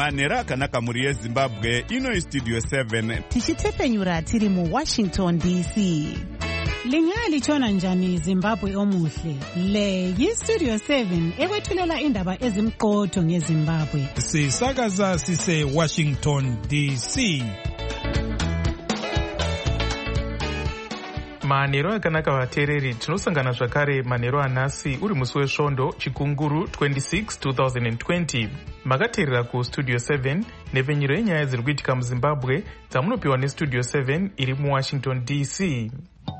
manhero akanaka mhuri yezimbabwe. Ino Studio 7 tichitepfenyura tiri muWashington DC. Lingalitshona njani Zimbabwe omuhle? Le yiStudio 7 ekwethulela indaba ezimqotho ngeZimbabwe. Sisakaza sise Washington DC. Manhero akanaka vateereri, tinosangana zvakare manhero anhasi uri musi wesvondo chikunguru 26 2020. Makateerera kuStudio 7 nepfenyuro yenyaya dziri kuitika muZimbabwe dzamunopiwa neStudio 7 iri muWashington DC.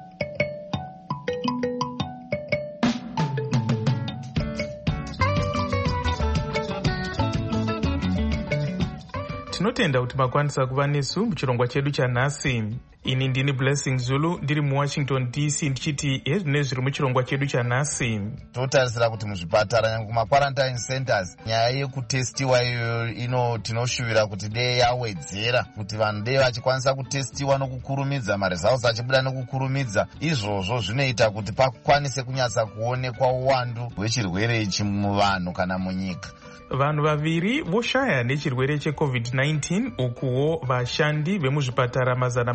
Tinotenda kuti makwanisa kuva nesu muchirongwa chedu chanhasi. Ini ndini Blessing Zulu ndiri muWashington DC ndichiti hezvine zviri muchirongwa chedu chanhasi. Totarisira kuti muzvipatara nyange kuma-quarantine centers nyaya yekutestiwa iyoyo tinoshuvira kuti dei yawedzera, kuti vanhu dei vachikwanisa kutestiwa nokukurumidza, maresults achibuda nokukurumidza. Izvozvo zvinoita kuti pakwanise kunyatsa kuonekwa uwandu hwechirwere ichi muvanhu kana munyika. Vanhu vaviri voshaya nechirwere cheCovid-19 ukuwo vashandi vemuzvipatara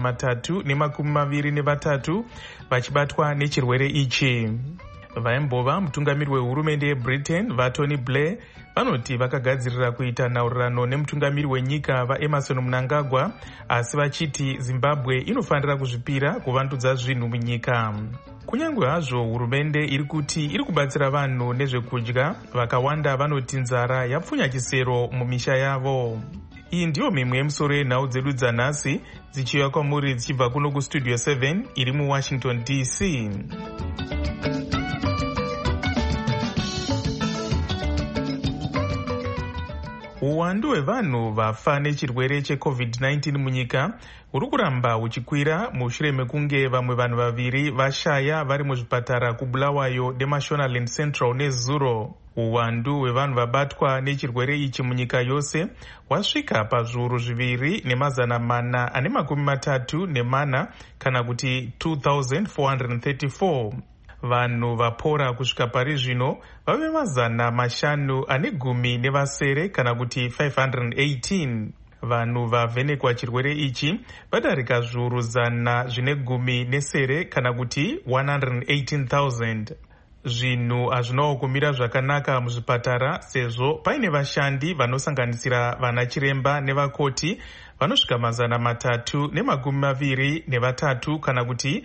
323 vachibatwa nechirwere ichi. Vaimbova mutungamiri wehurumende yeBritain vaTony Blair vanoti vakagadzirira kuita nhaurirano nemutungamiri wenyika vaEmerson Mnangagwa, asi vachiti Zimbabwe inofanira kuzvipira kuvandudza zvinhu munyika. Kunyange hazvo hurumende iri kuti iri kubatsira vanhu nezvekudya, vakawanda vanoti nzara yapfunya chisero mumisha yavo. Iyi ndiyo mimwe yemusoro yenhau dzedu dzanhasi dzichiuya kwamuri dzichibva kuno kuStudio 7 iri muWashington DC. Uwandu hwevanhu vafa nechirwere cheCovid-19 munyika huri kuramba huchikwira mushure mekunge vamwe vanhu vaviri vashaya vari muzvipatara kuBulawayo neMashonaland Central neZuro. Uwandu hwevanhu vabatwa nechirwere ichi munyika yose hwasvika pazviuru 2,434 kana kuti 2,434. Vanhu vapora kusvika pari zvino vave 510 kana kuti 518. Vanhu vavhenekwa chirwere ichi vadarika zviuru 110 kana kuti 118,000. Zvinhu hazvinawo kumira zvakanaka muzvipatara sezvo paine vashandi vanosanganisira vanachiremba nevakoti vanosvika 323 kana kuti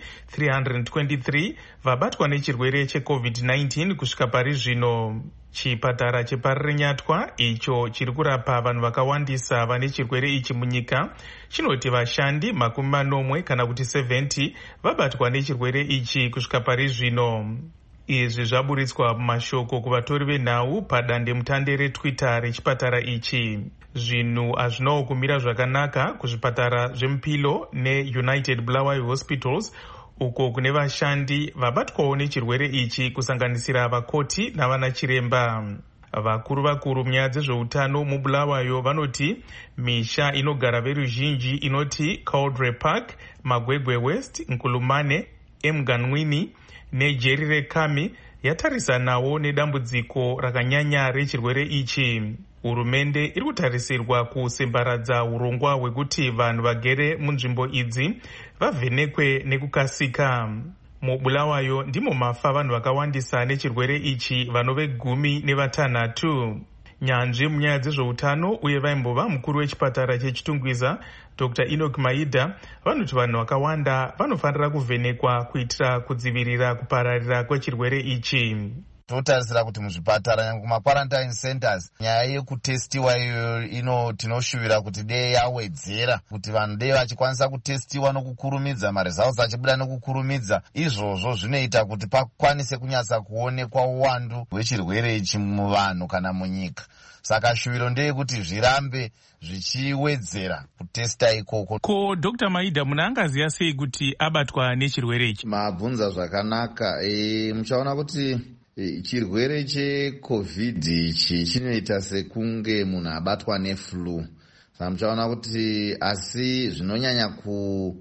323 vabatwa nechirwere cheCovid-19 kusvika pari zvino. Chipatara cheParirenyatwa icho chiri kurapa vanhu vakawandisa vane chirwere ichi munyika chinoti vashandi 40 kana kuti 70 vabatwa nechirwere ichi kusvika pari zvino. Izvi zvaburitswa mumashoko kuvatori venhau padandemutande reTwitter rechipatara ichi. Zvinhu hazvinawo kumira zvakanaka kuzvipatara zvemupilo neUnited Bulawayo Hospitals uko kune vashandi vabatwawo nechirwere ichi kusanganisira vakoti navanachiremba. Vakuru munyaya dzezveutano muBulawayo vanoti misha inogara veruzhinji inoti Cauldre Park, Magwegwe West, Nkulumane, Emganwini neJerire Kami yatarisanawo nedambudziko rakanyanya rechirwere ichi. Hurumende iri kutarisirwa kusembaradza urongwa hwekuti vanhu vagere munzvimbo idzi vavhenekwe nekukasika. MuBulawayo ndimo mafa vanhu vakawandisa nechirwere ichi vanove 16. Nyanzvi munyaya dzezveutano uye vaimbova mukuru wechipatara chechitungwiza Dr. Enoch Maida vanoti vanhu vakawanda vanofanira kuvhenekwa kuitira kudzivirira kupararira kwechirwere ichi. Totarisira kuti muzvipatara nyange kuma-quarantine centers nyaya yekutestiwa iyoyo tinoshuvira kuti dei yawedzera, kuti vanhu dei vachikwanisa kutestiwa nokukurumidza, maresults achibuda nokukurumidza. Izvozvo zvinoita kuti pakwanise kunyatsa kuonekwa uwandu hwechirwere ichi muvanhu kana munyika. Saka shuviro ndeyekuti zvirambe zvichiwedzera kutesta ikoko. Ko Dr. Maida muna angaziya sei kuti abatwa nechirwere ichi? Mabvunza zvakanaka. Muchaona kuti chirwere cheCovid ichi chinoita sekunge munhu abatwa neflu. Saka muchaona kuti asi zvinonyanya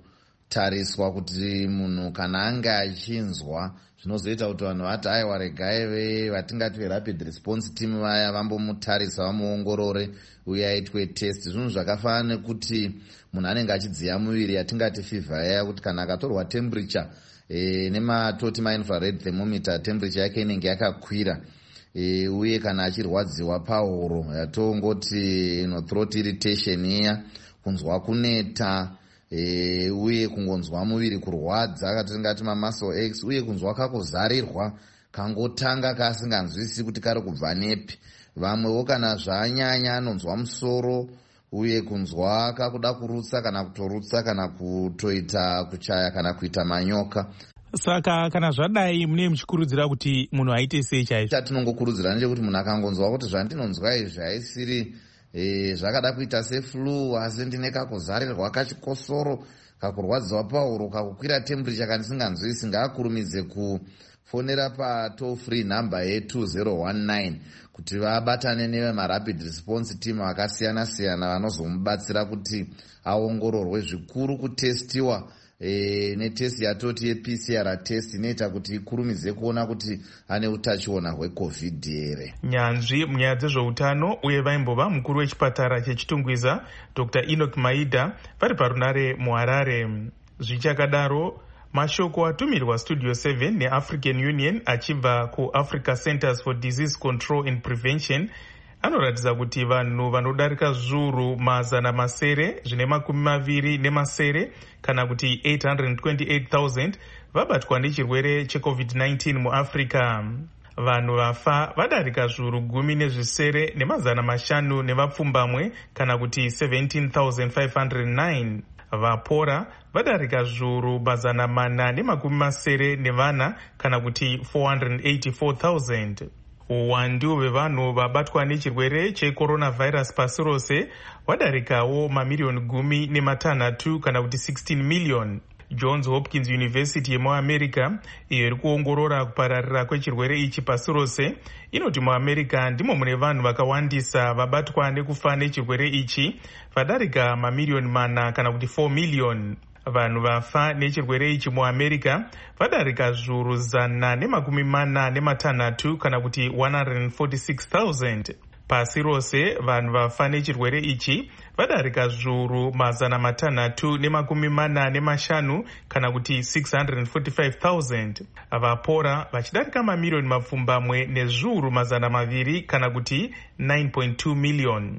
zvinotariswa kuti munhu kana anga achinzwa zvinozoita kuti vanhu vati aiwa regai vatingati verapid response team vaya vambomutarisa vamuongorore uye aitwe test. Zvinhu zvakafanana nekuti munhu anenge achidziya muviri yatingati fever yaya, kuti kana akatorwa temperature nematoti mainfrared thermometer temperature yake inenge yakakwira, uye kana achirwadziwa pahuro yatongoti throat irritation iya, kunzwa kuneta, uye kungonzwa muviri kurwadza katingati mamuscle aches, uye kunzwa kakuzarirwa kangotanga kasinganzwisisi kuti kari kubva nepi. Vamwewo kana zvanyanya anonzwa musoro uye kunzwa kakuda kurutsa kana kutorutsa kana kutoita kuchaya kana kuita manyoka. Saka kana zvadai mune muchikurudzira kuti munhu aite sei chaizvo? Chatinongokurudzira ndechekuti munhu akangonzwa kuti zvandinonzwa izvi haisiri zvakada kuita seflu, asi ndine kakuzarirwa kachikosoro, kakurwadziwa pahuro, kakukwira temperature kandisinganzwisi, ngaakurumidze kufonera patoll free number ye2019 kuti vabatane nevemarapid response team akasiyana siyana vanozomubatsira kuti aongororwe, zvikuru kutestiwa netesti yatoti yePCR test inoita kuti ikurumidze kuona kuti ane utachiona hweCovid here. Nyanzvi munyaya dzezveutano uye vaimbova mukuru wechipatara chechitungwiza Dr. Enoch Maida vari parunare muHarare. Zvichakadaro, mashoko atumirwa Studio 7 neAfrican Union achibva kuAfrica Centers for Disease Control and Prevention anoratidza kuti vanhu vanodarika zviuru 220 kana kuti 828,000 vabatwa nechirwere cheCovid-19 muAfrica. Vanhu vafa vadarika zviuru 10,500 nevapfumbamwe kana kuti 17,509. Vapora vadarika zviuru 480 kana kuti 484,000. Uwandu hwevanhu vabatwa nechirwere checoronavirus pasi rose wadarikawo mamiliyoni 16 kana kuti 16 million. Johns Hopkins University yemuAmerica iyo iri kuongorora kupararira kwechirwere ichi pasi rose inoti muAmerica ndimo mune vanhu vakawandisa vabatwa nekufa nechirwere ichi, vadarika mamiliyoni 4 kana kuti 4 million. Vanhu vafa nechirwere ichi muAmerica vadarika zviuru 146 kana kuti 146,000. Pasi rose vanhu vafa nechirwere ichi vadarika zviuru 345 kana kuti 645,000. Vapora vachidarika mamiliyoni mapfumbamwe nezviuru 200 kana kuti 9.2 million.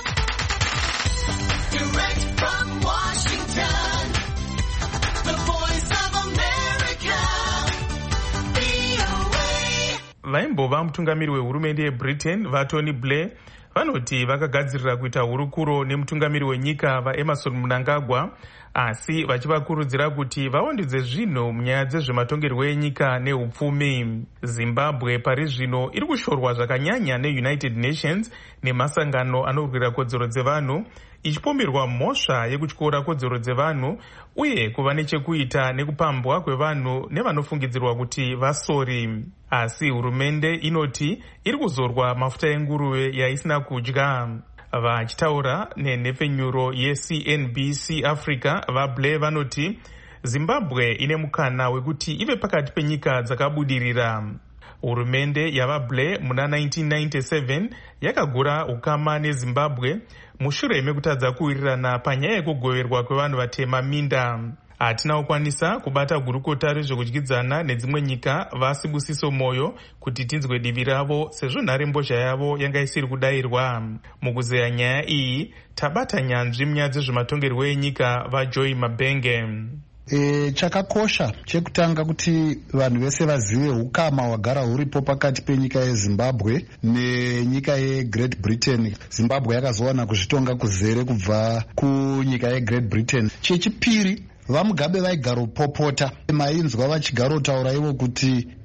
Vaimbova mutungamiri wehurumende yeBritain vaTony Blair vanoti vakagadzirira kuita hurukuro nemutungamiri wenyika vaEmerson Mnangagwa, asi vachivakurudzira kuti vawandudze zvinhu munyaya dzezvematongerwo enyika neupfumi. Zimbabwe pari zvino iri kushorwa zvakanyanya neUnited Nations nemasangano anorwira kodzero dzevanhu, ichipomberwa mhosva yekutyora kodzero dzevanhu uye kuva nechekuita nekupambwa kwevanhu nevanofungidzirwa kuti vasori. Asi hurumende inoti iri kuzorwa mafuta enguruve yaisina kudya. Vachitaura nenhepfenyuro yeCNBC Africa, vaBlair vanoti Zimbabwe ine mukana wekuti ive pakati penyika dzakabudirira. Hurumende yavaBlair muna 1997 yakagura ukama neZimbabwe mushure mekutadza kuwirirana panyaya yekugoverwa kwevanhu vatema minda. Hatina kukwanisa kubata gurukota rezvekudyidzana nedzimwe nyika vaSibusiso Moyo kuti tinzwe divi ravo sezvo nharembozha yavo yanga isiri kudayirwa. Mukuzeya nyaya iyi tabata nyanzvi munyaya dzezvematongerwo enyika vaJoy Mabenge. Chakakosha chekutanga kuti vanhu vese vazive ukama hwagara huripo pakati penyika yeZimbabwe nenyika yeGreat Britain. Zimbabwe yakazowana kuzvitonga kuzere kubva kunyika yeGreat Britain. Chechipiri, vaMugabe vaigaro popota mainzwa vachigarotaura ivo kuti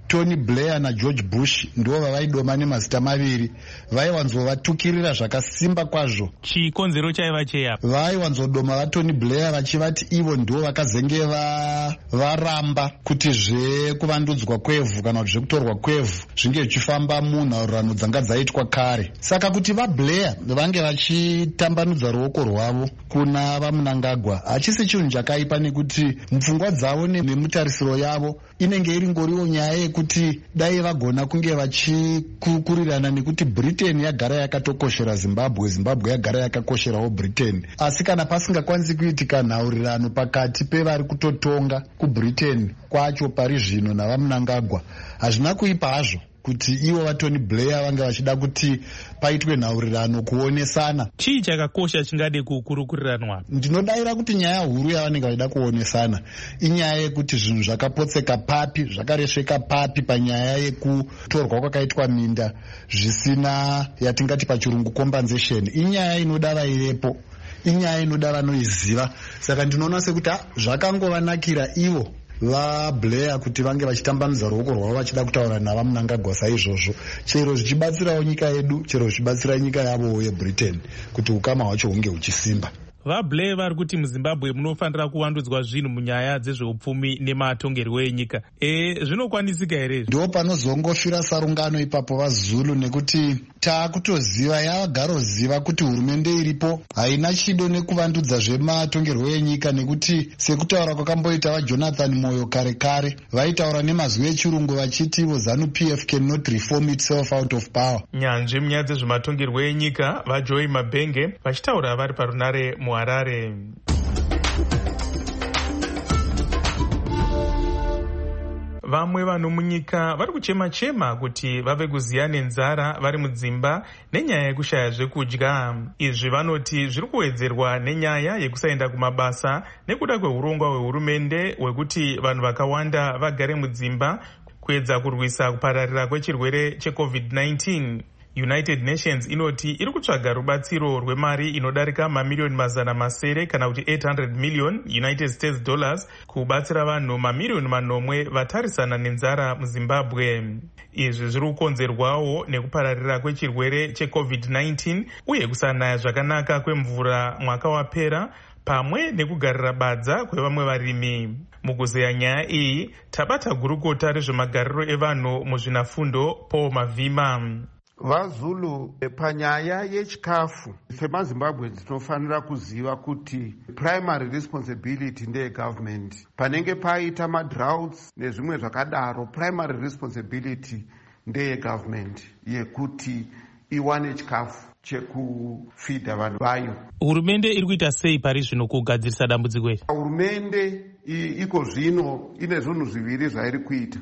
Tony Blair naGeorge Bush ndo vavaidoma nemazita maviri. Vaiwanzovatukirira zvakasimba kwazvo. Chikonzero chaiva cheyapo. Vaiwanzodoma vaTony Blair vachivati ivo ndo vakazenge varamba kuti zvekuvandudzwa kwevhu kana kuti zvekutorwa kwevhu zvinge zvichifamba munhaurirano dzanga dzaitwa kare. Saka kuti vaBlair vange vachitambanudza ruoko rwavo kuna vaMnangagwa hachisi chinhu chakaipa, nekuti mupfungwa dzavo nemutarisiro yavo inenge iri ngoriwo nyaya yekuti dai vagona kunge vachikukurirana nekuti Britain yagara yakatokoshera Zimbabwe, Zimbabwe yagara yakakosherawo Britain. Asi kana pasingakwanisi kuitika nhaurirano pakati pevari kutotonga kuBritain kwacho pari zvino navaMnangagwa, hazvina kuipa hazvo kuti ivo vaTony Blair vange vachida kuti paitwe nhaurirano kuonesana. Chii chakakosha chingade kukurukuriranwa? Ndinodaira kuti nyaya huru yavanenge vachida kuonesana inyaya yekuti zvinhu zvakapotseka papi, zvakaresveka papi panyaya yekutorwa kwakaitwa minda zvisina yatingati pachirungu compensation. Inyaya inoda vairepo, inyaya inoda vanoiziva. Saka ndinoona sekuti zvakangovanakira ivo vaBlair kuti vange vachitambanudza ruoko rwavo vachida kutaura navaMnangagwa saizvozvo, chero zvichibatsirawo nyika yedu, chero zvichibatsira nyika yavo yeBritain kuti ukama hwacho hunge huchisimba. VaBlair vari kuti muZimbabwe munofanira kuvandudzwa zvinhu munyaya dzezveupfumi nematongerwo enyika. Zvinokwanisika here? Ndo panozongofira sarungano ipapo vaZulu, nekuti taakutoziva yavagaroziva kuti hurumende iripo haina chido nekuvandudza zvematongerwo enyika, nekuti sekutaura kwakamboita vaJonathan Moyo kare kare vaitaura nemazwi echirungu vachiti ZANU-PF cannot reform itself out of power. Nyanzvi munyaya dzezvematongerwo enyika vaJoy Mabhenge vachitaura vari parunare muHarare. Vamwe vanhu munyika vari kuchema-chema kuti vave kuziya nenzara vari mudzimba nenyaya yekushaya zvekudya. Izvi vanoti zviri kuwedzerwa nenyaya yekusaenda kumabasa nekuda kweurongwa hwehurumende hwekuti vanhu vakawanda vagare mudzimba kuedza kurwisa kupararira kwechirwere cheCovid-19. United Nations inoti iri kutsvaga rubatsiro rwemari inodarika mamiliyoni 700 kana kuti $800 million United States dollars kubatsira vanhu mamiliyoni 9 vatarisana nenzara muZimbabwe. Izvi zviri kukonzerwawo nekupararira kwechirwere cheCovid-19 uye kusanaya zvakanaka kwemvura mwaka wapera pamwe nekugarira badza kwevamwe varimi. Mukuzeya nyaya iyi tabata gurukota rezvemagariro evanhu muzvinafundo Paul Mavhima. VaZulu panyaya yechikafu semaZimbabwe tinofanira kuziva kuti primary responsibility ndeyegovernment. Panenge paita madroughts nezvimwe zvakadaro, primary responsibility ndeyegovernment yekuti iwane chikafu chekufidha vanhu vayo. Hurumende iri kuita sei pari zvino kugadzirisa dambudziko iri? Hurumende iko zvino ine zvinhu zviviri zvairi kuita: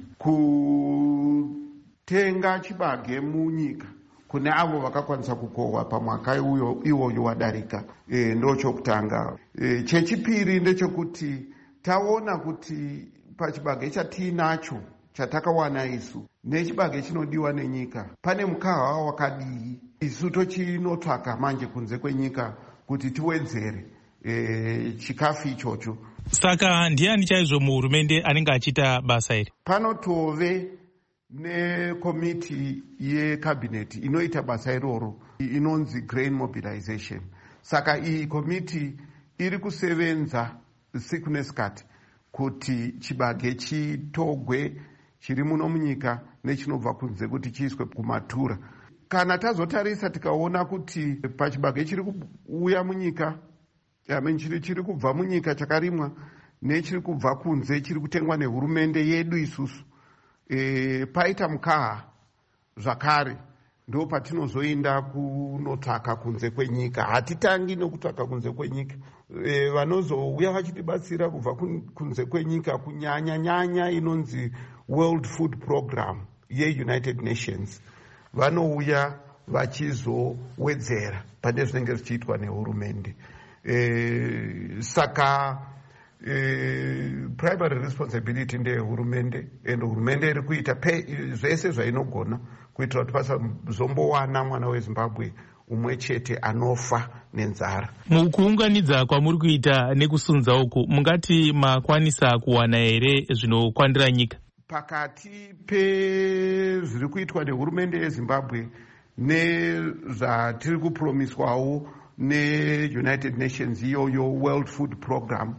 kutenga chibage munyika kune avo vakakwanisa kukohwa pamwaka iwoyo wadarika. Ndo chokutanga. Chechipiri ndechekuti taona kuti pachibage chatiinacho chatakawana isu nechibage chinodiwa nenyika pane mukaha wakadii. Isu tochinotsvaka manje kunze kwenyika kuti tiwedzere chikafu ichocho. Saka ndiani chaizvo muhurumende anenge achiita basa iri? Panotove nekomiti yekabineti inoita basa iroro inonzi grain mobilization. Saka iyi komiti iri kusevenza siku nesikati kuti chibage chitogwe chiri muno munyika nechinobva kunze kuti chiiswe kumatura. Kana tazotarisa tikaona kuti pachibage chiri kuuya munyika, chiri kubva munyika chakarimwa nechiri kubva kunze chiri kutengwa nehurumende yedu isusu, paita mukaha zvakare, ndo patinozoenda kunotsvaka kunze kwenyika. Hatitangi nokutsvaka kunze kwenyika. Vanozouya vachitibatsira kubva kunze kwenyika kunyanya nyanya inonzi World Food Program yeUnited Nations vanouya vachizowedzera pane zvinenge zvichiitwa nehurumende. Saka primary responsibility ndeyehurumende, and hurumende iri kuita zvese zvainogona kuitira kuti pasazombowana mwana weZimbabwe umwe chete anofa nenzara. Mukuunganidza kwamuri kuita nekusunza uku, mungati makwanisa kuwana here zvinokwandira nyika? pakati pezviri kuitwa nehurumende yezimbabwe nezvatiri kupromiswawo neunited nations iyoyo world food program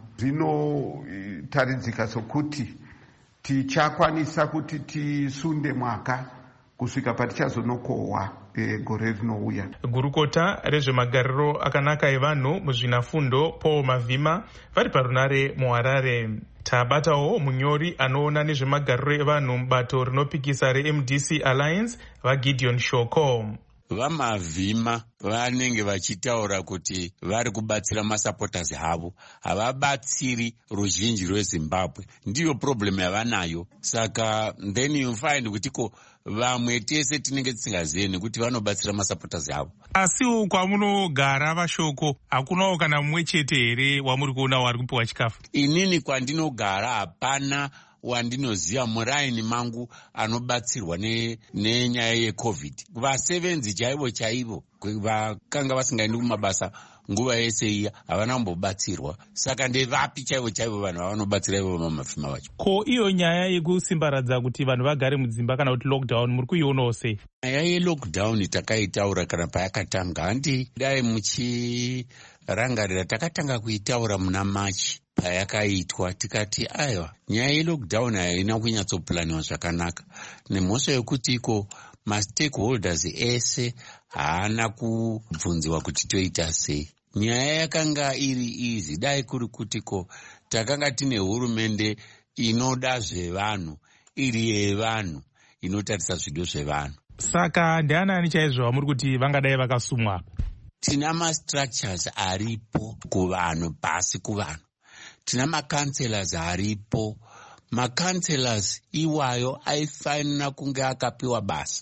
zvinotaridzika sokuti tichakwanisa kuti tisunde mwaka kusvika patichazonokohwa gore rinouya. Gurukota rezvemagariro akanaka evanhu muzvinafundo Paul Mavhima vari parunare muHarare. Tabatawo munyori anoona nezvemagariro evanhu mubato rinopikisa reMDC Alliance vaGideon Shoko. VaMavhima vanenge vachitaura kuti vari kubatsira masupporters havo, havabatsiri ruzhinji rweZimbabwe. Ndiyo problem yavanayo. Saka then you find kuti vamwe tese tinenge tisingazivi nekuti vanobatsira masupporters havo. Asiwo kwamunogara vaShoko, hakunawo kana mumwe chete here wamuri kuona wari kupiwa chikafu? Inini kwandinogara hapana wandinoziva muraini mangu anobatsirwa nenyaya yeCovid. Vasevenzi chaivo vakanga vasingaendi kumabasa nguva yese iya havana kumbobatsirwa. Saka ndevapi chaivo vanhu vavanobatsira ivo vaMavhima vacho? Ko iyo nyaya yekusimbaradza kuti vanhu vagare mudzimba kana kuti lockdown muri kuionawo sei? Nyaya yelockdown takaitaura kana payakatanga. Handi dai muchirangarira takatanga kuitaura muna Machi payakaitwa, tikati aiwa nyaya yelockdown haina kunyatsopulaniwa zvakanaka, nemhosva yekuti mastakeholders ese haana kubvunziwa kuti toita sei. Nyaya yakanga iri izi, dai kuri kuti takanga tine hurumende inoda zvevanhu, iri yevanhu, inotarisa zvido zvevanhu. Saka ndeanani chaizvo vamuri kuti vangadai vakasumwa? Tina mastructures aripo kuvanhu, pasi kuvanhu. Tina macounselors aripo. Macounselors iwayo aifanira kunge akapiwa basa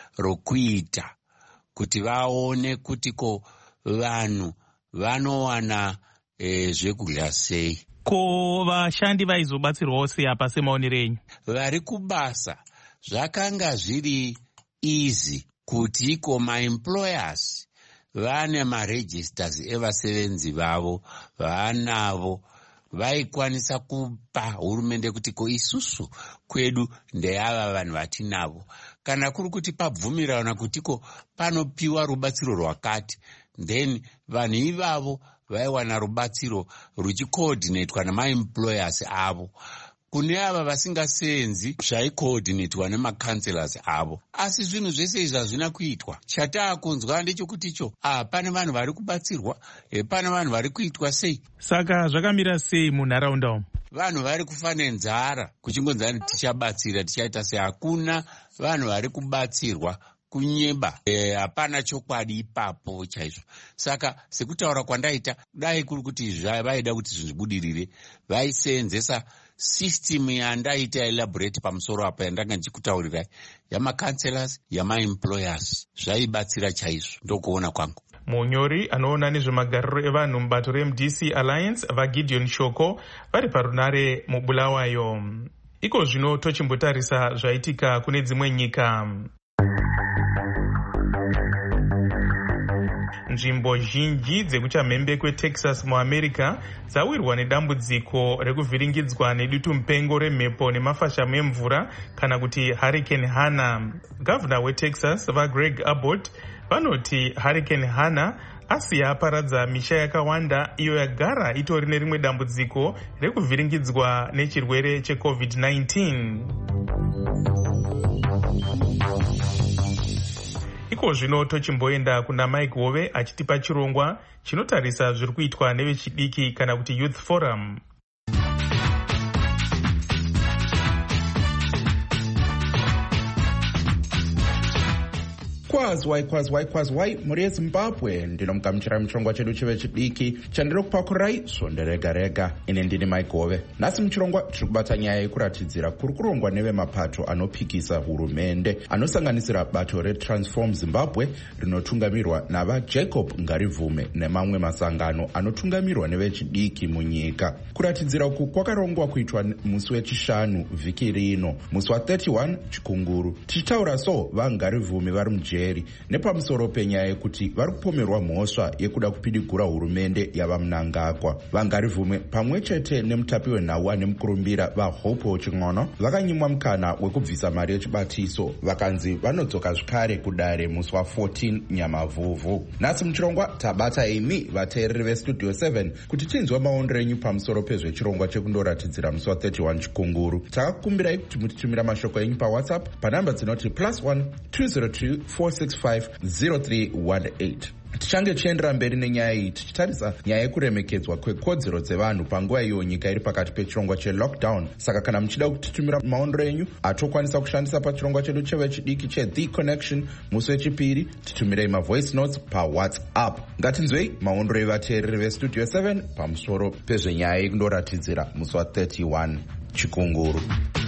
rokuita kuti vaone kuti vanhu vanowana zvekudya sei. Ko vashandi vaizobatsirwawo sei apa semaonero enyu? Vari kubasa zvakanga zviri easy kuti maemployers vane maregisters evasevenzi vavo vanavo, vaikwanisa kupa hurumende kuti isusu kwedu ndeyava vanhu vatinavo. Kana kuri kuti pabvumirana kuti panopiwa rubatsiro rwakati, then vanhu ivavo vaiwana rubatsiro ruchicoordinatwa nemaemployers avo. Kune ava vasingasenzi zvaicoordinatwa nemacounselors avo. Asi zvinhu zvese izvi hazvina kuitwa. Chataakunzwa ndechekuti pane vanhu vari kubatsirwa, pane vanhu vari kuitwa sei. Saka zvakamira sei munharaunda umu? Vanhu vari kufa nenzara, kuchingonzani tichabatsira tichaita sei. Hakuna vanhu vari kubatsirwa kunyeba, hapana chokwadi ipapo chaizvo. Saka sekutaura kwandaita, dai kuri kuti vaida kuti zvibudirire, vaisenzesa system yandaita elaborate pamusoro apa yandanga ndichikutaurirai, yamacounselors, yamaemployers, zvaibatsira chaizvo ndokuona kwangu. Munyori anoona nezvemagariro evanhu mubato reMDC Alliance vaGideon Shoko vari parunare muBulawayo. Iko zvino tochimbotarisa zvaitika kune dzimwe nyika. Nzvimbo zhinji dzekuchamhembe kweTexas muAmerica dzawirwa nedambudziko rekuvhiringidzwa nedutu mupengo remhepo nemafashamu emvura kana kuti Hurricane Hannah. Gavana weTexas vaGreg Abbott vanoti Hurricane Hannah asiya aparadza misha yakawanda iyo yagara itori nerimwe dambudziko rekuvhiringidzwa nechirwere cheCovid-19. Iko zvino tochimboenda kuna Mike Hove achitipa chirongwa chinotarisa zviri kuitwa nevechidiki kana kuti Youth Forum. Kwazwai muri yeZimbabwe ndinomugamuchira muchirongwa chedu chevechidiki chandiri kupakurai svonde rega rega. Ine ndini Mike Hove. Nhasi muchirongwa tiri kubata nyaya yekuratidzira kuri kurongwa nevemapato anopikisa hurumende anosanganisira bato reTransform Zimbabwe rinotungamirwa navaJacob Ngarivume nemamwe masangano anotungamirwa nevechidiki munyika. Kuratidzira uku kwakarongwa kuitwa musi wechishanu vhiki rino, musi wa31 Chikunguru. Tichitaura so vaNgarivume vari mujeri vapembereri nepamusoro penyaya yekuti vari kupomerwa mhosva yekuda kupidigura hurumende yava Mnangagwa. Vangarivhume pamwe chete nemutapi wenhau ane mukurumbira vaHope Ching'ono vakanyimwa mukana wekubvisa mari yechibatiso, vakanzi vanodzoka zvakare kudare musi wa14 Nyamavhuvhu. Nhasi muchirongwa tabata imi vateereri vestudio 7 kuti tinzwe maondero enyu pamusoro pezvechirongwa chekundoratidzira musi wa31 Chikunguru. Takakukumbirai kuti mutitumira mashoko enyu paWhatsApp panhamba dzinoti +1 202 465 0318. Tichange tichiendera mberi nenyaya iyi tichitarisa nyaya yekuremekedzwa kwekodzero dzevanhu panguva iyo nyika iri pakati pechirongwa chelockdown. Saka kana muchida kutitumira maondero enyu atokwanisa kushandisa pachirongwa chedu chevechidiki cheThe Connection musi wechipiri, titumirei mavoice notes paWhatsApp. Ngatinzwei maondero evateereri vestudio 7 pamusoro pezvenyaya yekundoratidzira musi wa31 Chikunguru.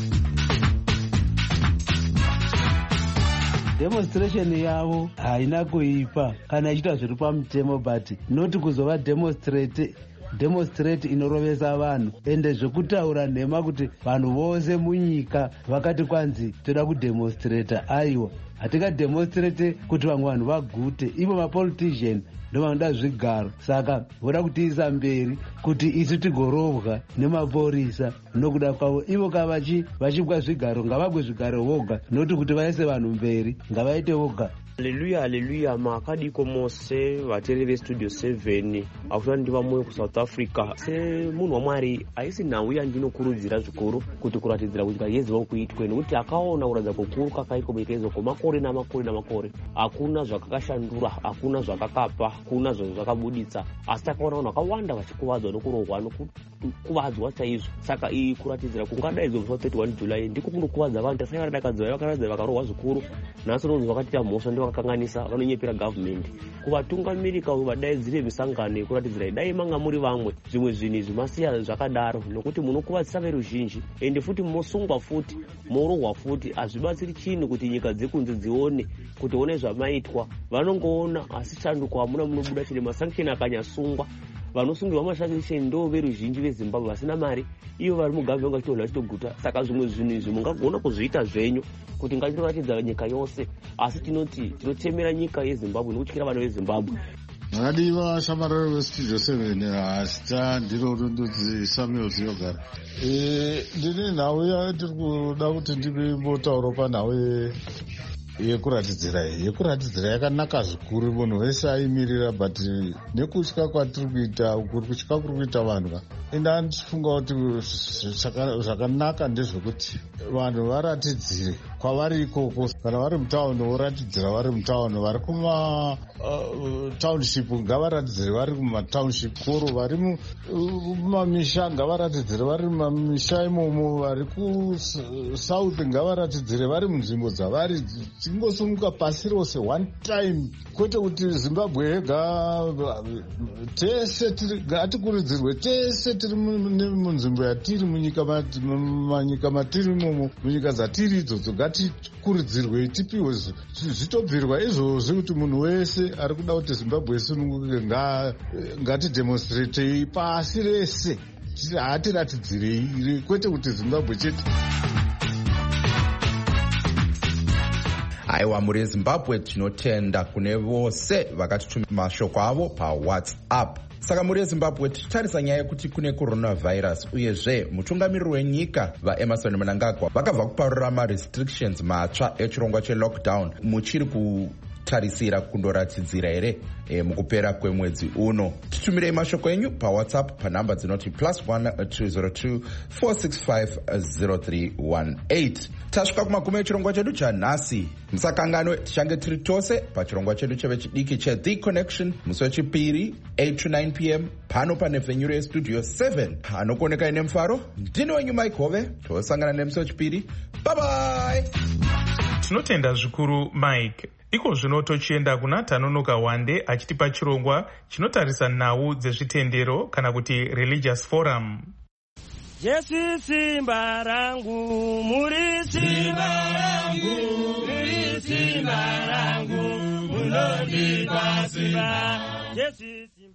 Demonstration yavo haina kuipa kana ichita zviri pamutemo, but noti kuzova demonstrate inorovesa vanhu ende zvekutaura nhema kuti vanhu vose munyika vakati kwanzi toda kudemonstrata. Aiwa, hatingademonstrate kuti vamwe vanhu vagute. Ivo mapolitician ndo vanoda zvigaro, saka voda kutiisa mberi kuti isu tigorovwa nemaporisa nokuda kwavo. Ivo ka vachipwa zvigaro ngavagwe zvigaro voga, noti kuti vaise vanhu mberi ngavaite voga. Haleluya, haleluya. Makadiko mose vateereri vestudio 7 akuti vamwe kuSouth Africa. Semunhu waMwari haisi nhau yandinokurudzira zvikuru kuti kuratidzira kuti kayeziva kuitwe, nekuti akaona kuratidza kukuru kakaitwa muitezo kwemakore namakore. Hakuna zvakakashandura, hakuna zvakakapa, hakuna zvakabuditsa, asi takaona vanhu vakawanda vachikuvadzwa nokurohwa nokukuvadzwa chaizvo. Saka iyi kuratidzira kungadaidzwa musi wa31 July ndiko kunokuvadza vanhu. Tasai vakaradza vakarohwa zvikuru, nhasi unonzi vakatita mhosva ndivo vakakanganisa, vanonyepera government. Kuvatungamiri kauyu vadaidzire misangano yekuratidzira dai manga muri vamwe, zvimwe zvinhu izvi masiya zvakadaro, nokuti munokuvadzisa veruzhinji ende futi mosungwa futi morohwa futi. Hazvibatsiri chinhu kuti nyika dzekunze dzione kuti one zvamaitwa, vanongoona asi chanduko hamuna munobuda chine. Masanction akanyasungwa, vanosungirwa masanction ndo veruzhinji veZimbabwe vasina mari, iyo vari mugavhenga vachitohla vachitoguta. Saka zvimwe zvinhu izvi mungagona kuzviita zvenyu kuti ngatiratidza nyika yose, asi tinotemera nyika yeZimbabwe nokutyira vana veZimbabwe. Vakadiva shamararo vestudio 7 zita ndiro rondodzi Samuel Ziyogara. Ndine nhau yatiri kuda kuti ndimbotaura panhau yekuratidzira yakanaka zvikuru, munhu wese aimirira, but nekutya kwatiri kuita kutya kuri kuita vanhu. Enda ndichifunga kuti zvakanaka ndezvekuti vanhu varatidzire kwavari ikoko. Kana vari mutaundi voratidzira vari mutaundi, vari kumatownship ngavaratidzire vari kumatownship koro, vari mumamisha ngavaratidzire vari mumamisha imomo, vari kusouth ngavaratidzire vari munzvimbo dzavari. Tingosumuka pasi rose one time, kwete kuti Zimbabwe yega, tese ngatikurudzirwe tese tiri munzvimbo yatiri, manyika matiri imomo, munyika dzatiri idzodzo ngatikurudzirwe, tipiwe zvitobvirwa izvozvi kuti munhu wese ari kuda kuti Zimbabwe isununguke ngatidemonstratei pasi rese, hatiratidzirei, kwete kuti Zimbabwe chete. Aiwa, muri Zimbabwe tinotenda kune vose vakatitumira mashoko avo paWhatsApp. Saka muri Zimbabwe tichitarisa nyaya yekuti kune coronavirus, uyezve mutungamiriri wenyika vaEmmerson Mnangagwa vakabva kuparura marestrictions matsva echirongwa chelockdown. Muchiri kutarisira kundoratidzira here mukupera kwemwedzi uno? Titumirei mashoko enyu paWhatsApp panhamba dzinoti +1 202 465 0318. Tasvika kumagumo echirongwa chedu chanhasi. Musakanganwe, tichange tiri tose pachirongwa chedu chevechidiki cheThe Connection musi wechipiri 8 to 9 p.m. pano panevhenyuro yestudio 7. Anokuoneka ine mufaro, ndini wenyu Mike Hove. Tosangana nemusi wechipiri. Bye bye. Tinotenda zvikuru Mike. Iko zvino tochienda kuna Tanonoka Wande achitipa chirongwa chinotarisa nhau dzezvitendero kana kuti religious forum. Jesu simba rangu, muri simba rangu, muri simba rangu, munondipa simba.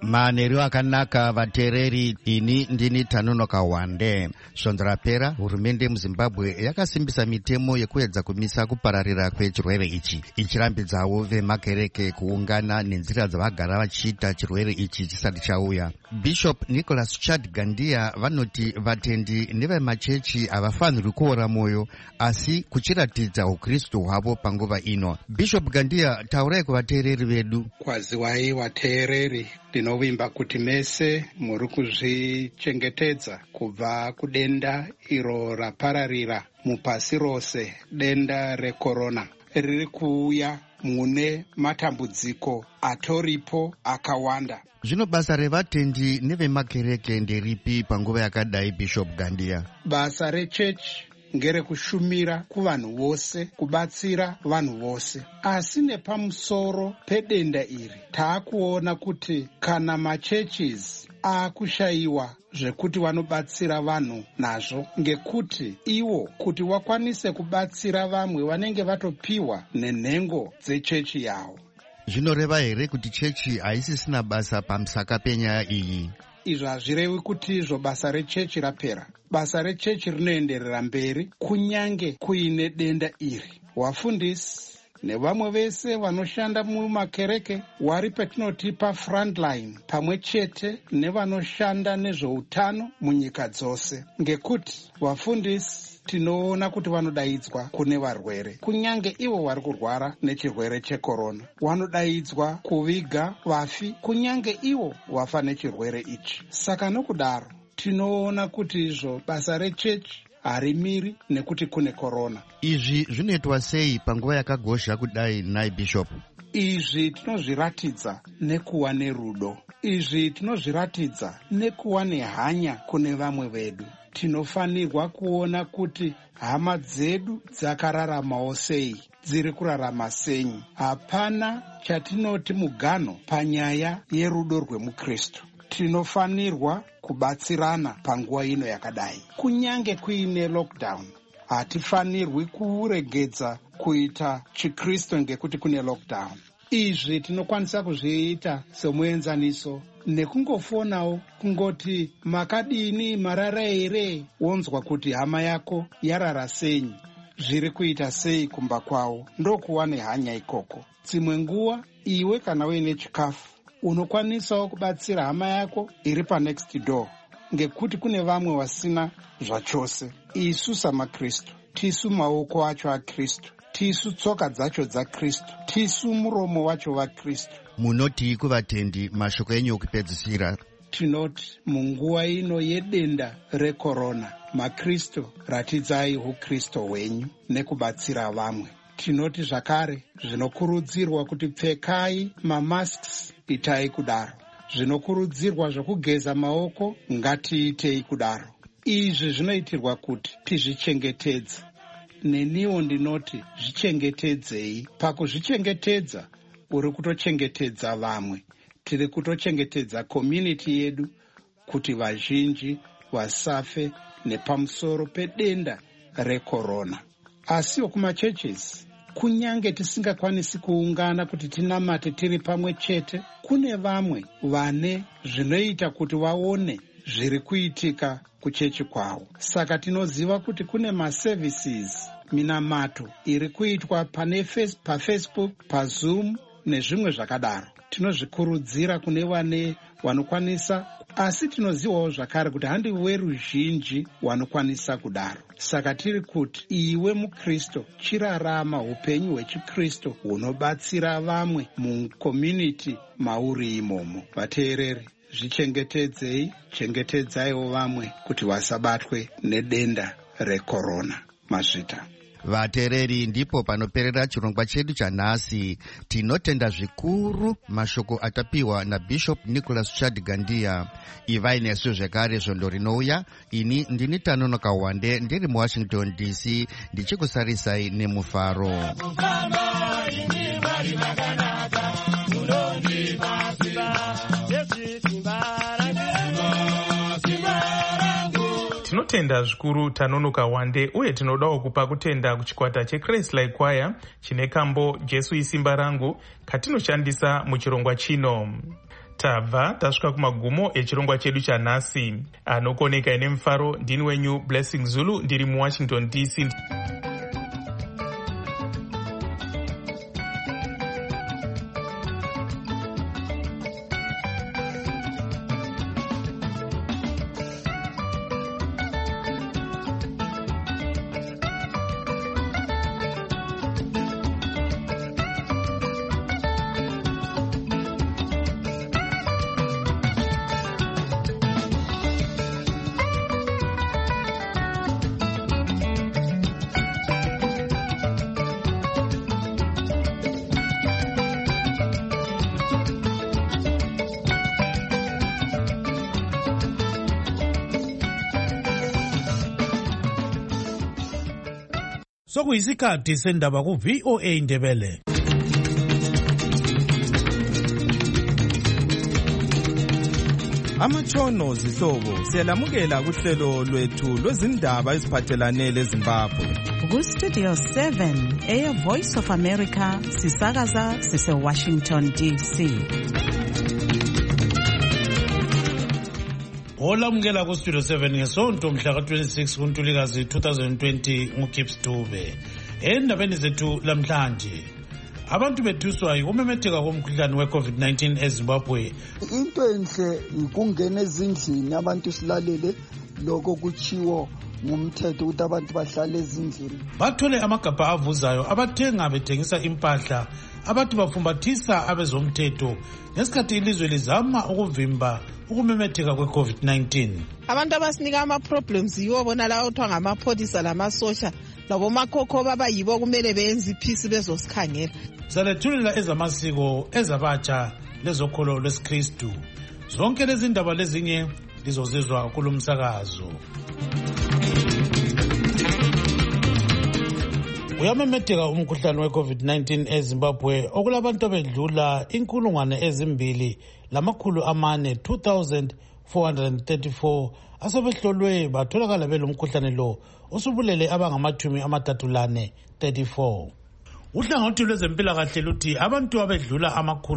manheru akanaka vateereri, ini ndini Tanonoka Wande. Svonzo rapera, hurumende muZimbabwe yakasimbisa mitemo yekuedza kumisa kupararira kwechirwere ichi, ichirambidzawo vemakereke kuungana nenzira dzavagara vachiita chirwere ichi chisati chauya. Bishop Nicholas Chad Gandia vanoti vatendi nevemachechi havafanirwi kuora moyo asi kuchiratidza ukristu hwavo panguva ino. Bishop Gandia, taurai kuvateereri vedu. Kwaziwai vateereri, ndinovimba kuti mese muri kuzvichengetedza kubva kudenda iro rapararira mupasi rose, denda rekorona riri kuuya mune matambudziko atoripo akawanda. Zvino basa revatendi nevemakereke nderipi panguva yakadai, Bishop Gandia? Basa rechechi ngerekushumira kuvanhu vose, kubatsira vanhu vose. Asi nepamusoro pedenda iri taakuona kuti kana machurches aakushayiwa zvekuti vanobatsira vanhu nazvo, ngekuti iwo kuti vakwanise kubatsira vamwe vanenge vatopiwa nenhengo dzechechi yavo. Zvinoreva here kuti chechi haisisina basa pamusaka penyaya iyi? Izvo hazvirevi kuti izvo basa rechechi rapera. Basa rechechi rinoenderera mberi kunyange kuine denda iri. Wafundisi nevamwe vese vanoshanda mumakereke vari petinoti pafrontline, pamwe chete nevanoshanda nezveutano munyika dzose, ngekuti vafundisi tinoona kuti vanodaidzwa kune varwere, kunyange ivo vari kurwara nechirwere chekorona. Vanodaidzwa kuviga vafi, kunyange ivo vafa nechirwere ichi. Saka nokudaro tinoona kuti izvo basa rechechi harimiri nekuti kune korona. Izvi zvinoitwa sei panguva yakagozha kudai, nai Bishop? Izvi tinozviratidza nekuva nerudo. Izvi tinozviratidza nekuva nehanya kune vamwe vedu. Tinofanirwa kuona kuti hama dzedu dzakararamawo sei, dziri kurarama senyi. Hapana chatinoti muganho panyaya yerudo rwemukristu. Tinofanirwa kubatsirana panguva ino yakadai. Kunyange kuine lockdown, hatifanirwi kuregedza kuita chikristu ngekuti kune lockdown. Izvi tinokwanisa kuzviita semuenzaniso nekungofonawo kungoti makadini, marara here, wonzwa kuti hama yako yarara senyi, zviri kuita sei kumba kwawo, ndokuva nehanya ikoko. Dzimwe nguva iwe kana uine chikafu unokwanisawo kubatsira hama yako iri panext door, ngekuti kune vamwe vasina zvachose. Isu samakristu, tisu maoko acho aKristu, tisu tsoka dzacho dzaKristu, tisu muromo wacho waKristu. Munoti kuvatendi mashoko enyu okupedzisira? Tinoti munguva ino yedenda rekorona, maKristu ratidzai ukristu hwenyu nekubatsira vamwe. Tinoti zvakare zvinokurudzirwa kuti pfekai mamasks, itai kudaro. Zvinokurudzirwa zvokugeza maoko, ngatiitei kudaro. Izvi zvinoitirwa kuti tizvichengetedze. Neniwo ndinoti zvichengetedzei. Pakuzvichengetedza uri kutochengetedza vamwe. Tiri kutochengetedza community yedu kuti vazhinji vasafe nepamusoro pedenda rekorona. Asiwo kumachurches, kunyange tisingakwanisi kuungana kuti tinamate tiri pamwe chete, kune vamwe vane zvinoita kuti vaone zviri kuitika kuchechi kwavo. Saka tinoziva kuti kune maservices, minamato iri kuitwa paFacebook, paZoom nezvimwe zvakadaro. Tinozvikurudzira kune vane vanokwanisa, asi tinozivawo zvakare kuti handi veruzhinji vanokwanisa kudaro. Saka tiri kuti iwe mukristu chirarama upenyu hwechikristu hunobatsira vamwe mucommunity mauri imomo. Vateereri, zvichengetedzei, chengetedzaiwo vamwe kuti vasabatwe nedenda rekorona. Mazvita. Vateereri, ndipo panoperera chirongwa chedu chanhasi. Tinotenda zvikuru mashoko atapiwa naBishop Nicholas Chad Gandia. Ivai nesu zvekare zvondo rinouya. Ini ndini Tanonoka Wande, ndiri muWashington DC, ndichikusarisai nemufaro. Tinotenda zvikuru Tanonoka Wande, uye tinodawo kupa kutenda kuchikwata cheChrist-like Choir chine kambo Jesu isimba rangu katinoshandisa muchirongwa chino. tabva tasvika kumagumo echirongwa chedu chanhasi. Anokoneka nemufaro ndini wenyu Blessing Zulu, ndiri muWashington DC. Sokuyisikhathi sendaba ku-VOA Indebele. Amatshono zihlobo siyalamukela kuhlelo lwethu lwezindaba eziphathelane leZimbabwe. Ku-Studio 7 eya-Voice of America sisakaza sise-Washington DC. Olamukela ku-Studio 7 ngesonto mhla ka-26 kuNtulikazi 2020 nguGibbs Dube. Endabeni zethu lamhlanje, abantu bethuswa yikumemetheka komkhuhlane we-COVID-19 eZimbabwe. Into enhle ikungena ezindlini abantu silalele lokho kuchiwo ngumthetho ukuthi abantu bahlale ezindlini. Bathole amagabha avuzayo abathenga bethengisa impahla abathi bafumbathisa abezomthetho ngesikhathi ilizwe lizama ukuvimba ukumemetheka kwe-COVID-19. Abantu abasinika ama-problems yiwo bona lawo kuthiwa ngamapholisa lamasosha labomakhokho babayibo kumele benze iphisi bezosikhangela. Salethulela ezamasiko, ezabatsha, lezokholo lwesikristu. Zonke lezi ndaba lezinye lizozizwa kulo msakazo. Uyamemetheka umkhuhlane we-COVID-19 eZimbabwe okulabantu abedlula 2,434 asebehlolwe batholakala belomkhuhlane lo osubulele abangama-34. Uhlangothi lwezempilakahle luthi abantu abedlula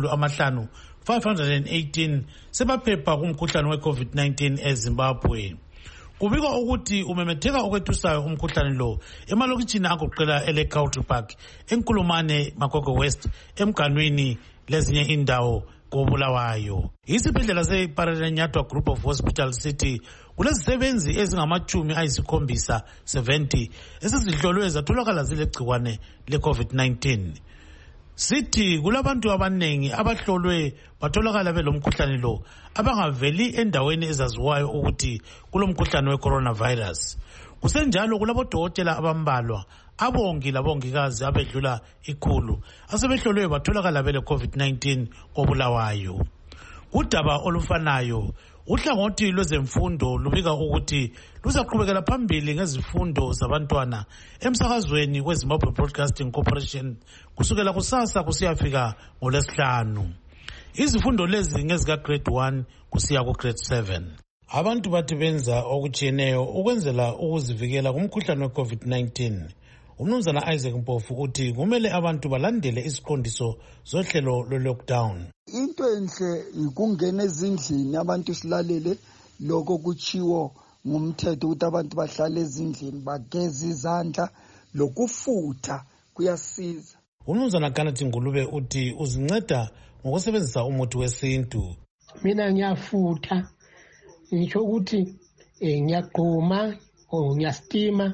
518 sebaphepha kumkhuhlane we-COVID-19 eZimbabwe. Kubikwa ukuthi umemetheka okwethusayo umkhuhlane lo emalokitshini agoqela ele-Country Park, eNkulumane, Makoko West, emganwini lezinye indawo koBulawayo. Isibhedlela se-Pararenyatwa Group of Hospital City kulezisebenzi ezingama-70 esezihlolwe zatholakala zilegciwane le-COVID-19. Sithi kulabantu abanengi abahlolwe batholakala belomkhuhlane lo abangaveli endaweni ezaziwayo ukuthi kulomkhuhlane we-coronavirus. Kusenjalo kulabodokotela abambalwa, abongi labongikazi abedlula 100 asebehlolwe batholakala bele-COVID-19 koBulawayo. Udaba olufanayo, uhlangothi lwezemfundo lubika ukuthi luzaqhubekela phambili ngezifundo zabantwana emsakazweni weZimbabwe Broadcasting Corporation kusukela kusasa kusiyafika ngoLwesihlanu. Izifundo lezi ngezika grade 1 kusiya ku grade 7. Abantu bathi benza okutshiyeneyo ukwenzela ukuzivikela kumkhuhlane we-COVID-19. Umnumzana Isaac Mpofu uthi kumele abantu balandele isiqondiso zohlelo lwe-lockdown. Into enhle ikungena ezindlini abantu silalele lokho kuchiwo ngumthetho ukuthi abantu bahlale ezindlini bageze izandla lokufutha kuyasiza. Umnumzana Kanathi Ngulube uthi uzinceda ngokusebenzisa umuthi wesintu. Mina ngiyafutha, ngisho ukuthi ngiyagquma or ngiyastima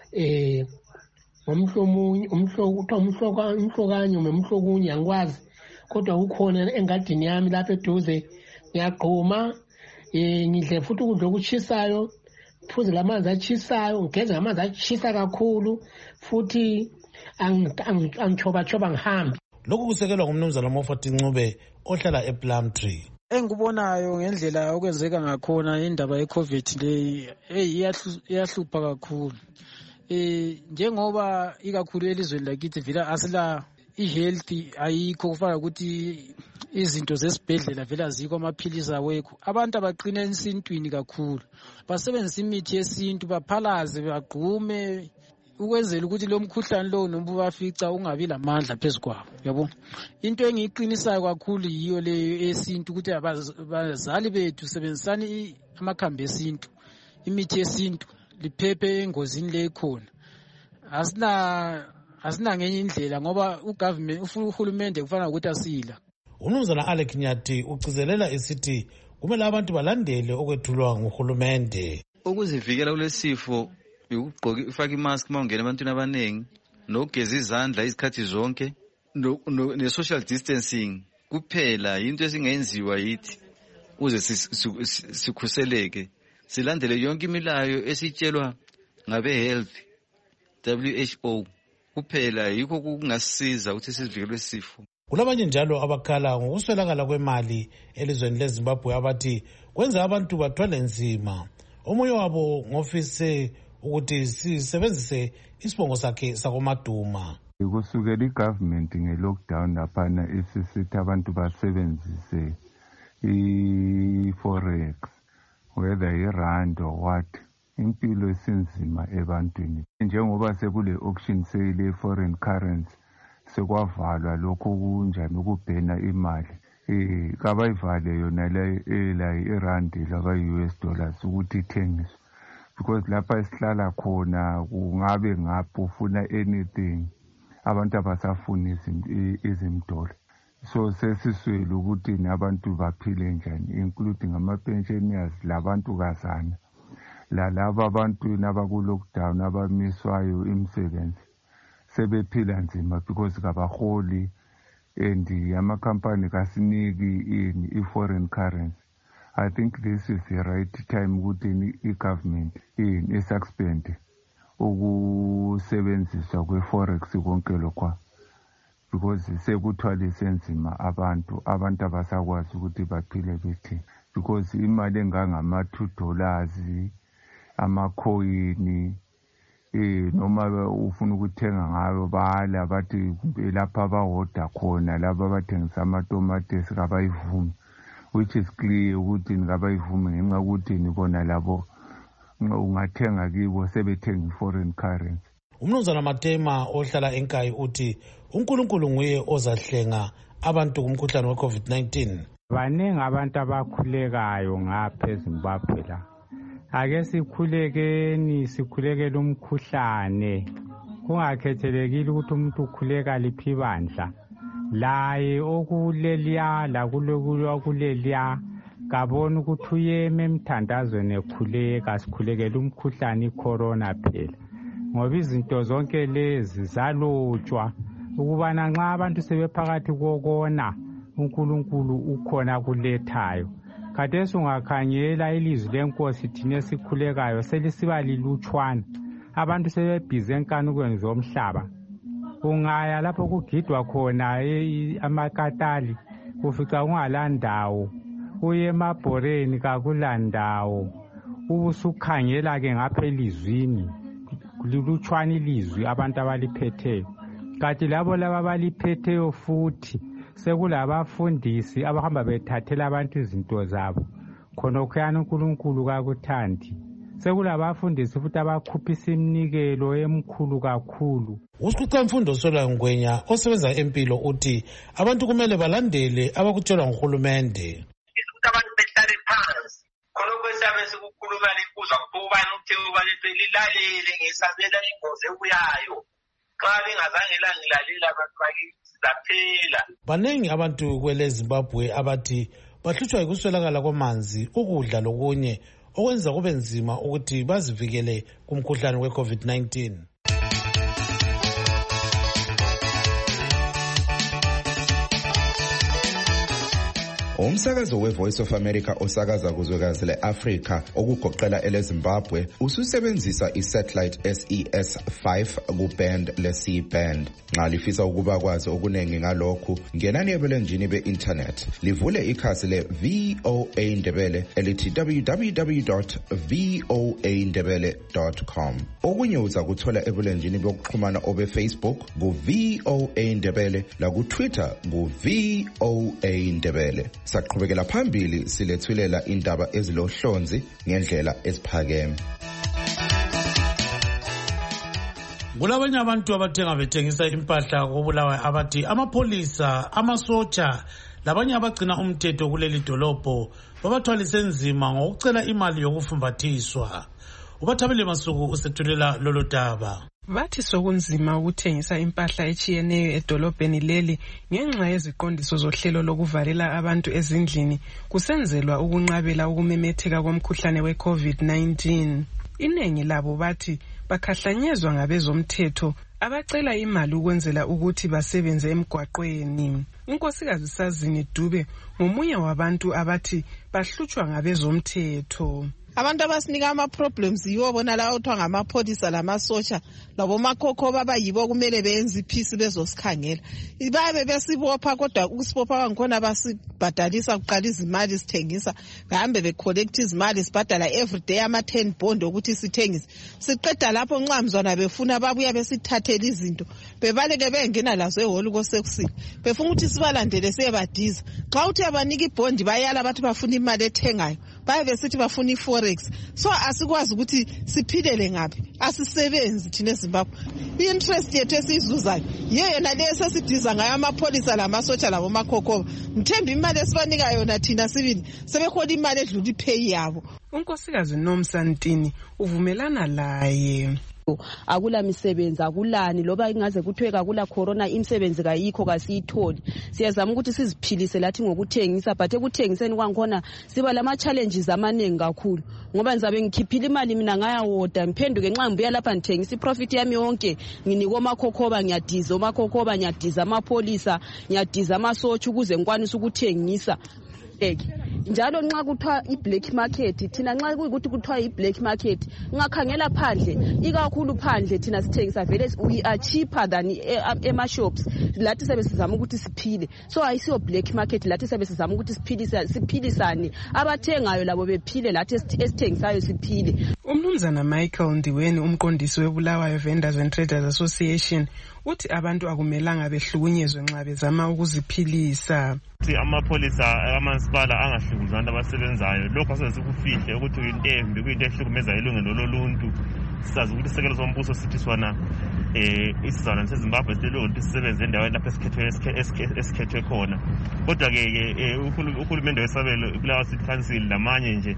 umhlokanye umhlokunye angikwazi, kodwa ukhona engadini yami lapha eduze. Ngiyagquma, ngidle futhi ukudla okuchisayo, phuze lamanzi achisayo, ngigeze ngamanzi achisa kakhulu, futhi angichoba ngihambe. Lokhu kusekelwa ngumnumzana Mofati Ncube ohlala ePlumtree. Engubonayo ngendlela okwenzeka ngakhona indaba ye-COVID leyi iyahlupha kakhulu. Njengoba ikakhulu elizweni lakithi vela asila i-health ayikho, kufana ukuthi izinto zesibhedlela vela azikho, amaphilisi awekho. Abantu abaqina esintwini kakhulu, basebenzisa imithi yesintu, baphalaze, bagqume ukwenzela ukuthi lo mkhuhlane lo noma ubafica ungabi lamandla phezu kwabo yabo. Into engiyiqinisayo kakhulu yiyo leyo esintu ukuthi abazali bethu sebenzisani amakhambi esintu, imithi yesintu liphephe engozini le khona. Asina ngenye indlela ngoba uhulumende kufanele ukuthi asila. Umnumzana Alec Nyati ucizelela esithi kumele abantu balandele okwethulwa nguhulumende. Ukuzivikela kulesifo ukugqoka ufaka imask mawungena abantwini abaningi, nokugeza izandla izikhathi zonke, ne-social distancing kuphela into esingenziwa yithi uze sikhuseleke. Silandele yonke imilayo esitshelwa ngabe-health WHO kuphela, yikho kungasiza ukuthi sizivikele isifo. Kulabanye njalo abakhala ngokuswelakala kwemali elizweni leZimbabwe abathi kwenza abantu bathwale nzima. Omunye wabo ngofise ukuthi sisebenzise isibongo sakhe sakoMaduma. Kusukela igovernment nge-lockdown laphana isisithi abantu basebenzise i-forex, whether i-rand or what. Impilo esinzima ebantwini. Njengoba sekule auction sale ye-foreign currency, sekwavalwa lokho kunjani ukubhena imali. Kabayivale yona la irandi laba-US dollars ukuthi ithengiswe. Because lapha esihlala khona kungabe ngapho ufuna anything, abantu abasafuni izimdola. So sesiswele ukuthi nabantu baphile njani, including ama-pensioners labantu kazana. Lalaba abantu nabaku-lockdown abamiswayo imisebenzi sebephila nzima because kabaholi and ama-company kasiniki i-foreign currency. I think this is the right time ukuthi i-government isuspend ukusebenziswa kwe-forex konke lokho, because sekuthwalise nzima abantu abasakwazi ukuthi baphile bethi, because imali engangama-$2 amakhoyini noma ufuna ukuthenga ngayo bala bathi lapha bahoda khona laba bathengisa amatomatisi kabayivumi, which is clear ukuthi ngabayivumi ngenxa ukuthi bona labo ungathenga kibo sebethenga i-foreign currency. Umnumzana Matema ohlala eNkayi uthi uNkulunkulu nguye ozahlenga abantu kumkhuhlane we-COVID-19. Baningi abantu abakhulekayo ngapha eZimbabwe la. Ake sikhulekele umkhuhlane, kungakhethelekile ukuthi umuntu ukhuleka liphi bandla. Laye okuleliya lakuleliya kabona ukuthi uyeme emthandazweni ekhuleka, sikhulekele umkhuhlane i-corona phela. Ngoba izinto zonke lezi zalotshwa ukubana nxa abantu sebephakathi kokona uNkulunkulu ukhona kulethayo. Khathesi ungakhangela ilizwi lenkosi thina esikhulekayo selisiba lilutshwana, abantu sebebhize enkanukweni zomhlaba. Ungaya lapho kugidwa khona amakatali ufica kungalandawo, uye emabhoreni kakulandawo, ubusukhangela ke ngapha elizwini lilutshwana ilizwi abantu abaliphetheyo. Kanti labo abaliphetheyo futhi sekulabafundisi abahamba bethathela abantu izinto zabo, khonokhuyana uNkulunkulu kakuthandi. Sekulabafundisi futhi abakhuphisa iminikelo emkhulu kakhulu. Usiquqa Mfundo Sola Ngwenya osebenza empilo uthi abantu kumele balandele abakutshelwa nguhulumende. Ukuthi abantu behlale phansi khonokho esabe sikukhuluma libuza kubani uthe ubalilalele ngesabela ingozi ebuyayo. Xa bengazange langilalela abantu bakithi zaphela. Baningi abantu kwele Zimbabwe abathi bahlutshwa yikuswelakala kwamanzi, ukudla lokunye okwenza kube nzima ukuthi bazivikele kumkhuhlane we-COVID-19. Umsakazo we-Voice of America osakaza kuzwekazi le-Afrika okugoqela ele-Zimbabwe ususebenzisa i-satellite SES-5 ku-band le-C-band. Nxa lifisa ukuba kwazi okuningi ngalokhu, ngenani ebulenjini be-internet livule ikhasi le-VOA Ndebele elithi www.voandebele.com. Okunye uza kuthola ebulenjini bokuxhumana obe-Facebook ku-VOA Ndebele laku-Twitter ku-VOA Ndebele. Saqhubekela phambili silethulela indaba ezilohlonzi ngendlela eziphakeme. Kulabanye abantu abathenga bethengisa impahla koBulawayo abathi amapholisa, amasotsha labanye abagcina umthetho kuleli dolobho babathwalise nzima ngokucela imali yokufumbathiswa. UBathabile Masuku usethulela lolo daba. Bathi sokunzima ukuthengisa impahla echiyeneyo edolobheni leli ngenxa yeziqondiso zohlelo lokuvalela abantu ezindlini kusenzelwa ukunqabela ukumemetheka komkhuhlane we-COVID-19. Inengi labo bathi bakhahlanyezwa ngabezomthetho abacela imali ukwenzela ukuthi basebenze emgwaqweni. Unkosikazi Sazini Dube ngomunye wabantu abathi bahlutshwa ngabezomthetho. Abantu abasinika ama-problems yiwo bona la othiwa ngamapholisa lamasotsha labo makhokho babayibo kumele benze iphisi bezosikhangela. Babe besibopha kodwa ukusibopha kwangikhona basibhadalisa kuqala izimali sithengisa bahambe becollect izimali sibhadala everyday ama-10 bond ukuthi sithengise. Siqeda lapho nxamzwana befuna babuya besithathela izinto bebaleke bengena lazo ehholo kosekusile befuna ukuthi sibalandele siyebadiza. Xa uthi abanika ibhondi bayala bathi bafuna imali ethengayo baye besithi bafuna i-forex. So asikwazi ukuthi siphilele ngaphi, asisebenzi thina eZimbabwe. I-interest yethu esiyizuzayo yena leyo sesidiza ngayo amapholisa lamasotsha labo makhokhoba. Mthemba imali esibanika yona thina sibili sebekhona imali edlula ipay yabo. Unkosikazi Nomsantini uvumelana laye. Akula misebenzi akulani loba ingaze kuthiwe akula corona imisebenzi kayikho kasiyitholi. Siyazama ukuthi siziphilise lathi ngokuthengisa but ekuthengiseni kwangikhona siba lama challenges amaningi kakhulu ngoba ngizabe ngikhiphile imali mina ngayawoda ngiphenduke nxa ngibuya lapha ngithengisa iprofit yami yonke nginika omakhokhoba ngiyadiza omakhokhoba ngiyadiza amapholisa ngiyadiza amasotsha ukuze ngikwanise ukuthengisa. Njalo nxa kuthiwa i-black market thina nxa kuyikuthi kuthiwa i-black market ngakhangela phandle ikakhulu phandle thina sithengisa vele we are cheaper than ema-shops lathi sebe sizama ukuthi siphile. So ayisiyo black market lathi sebe sizama ukuthi siphilisane abathengayo labo bephile lathi esithengisayo siphile. Umnumzana Michael Ndiweni umqondisi weBulawayo Vendors and Traders Association uthi abantu akumelanga behlukunyezwe nxa bezama ukuziphilisa. Amapholisa amansipala angahlukunyezwa abantu abasebenzayo lokho sesikufihle ukuthi into embi kuyinto ehlukumeza ilungelo loluntu. Sisazi ukuthi isekelo sombuso sithi sona isizwana seZimbabwe silelo ukuthi sisebenze endaweni lapho esikhethwe khona. Kodwa ke uhulumende wesabelo Bulawayo City Council lamanye nje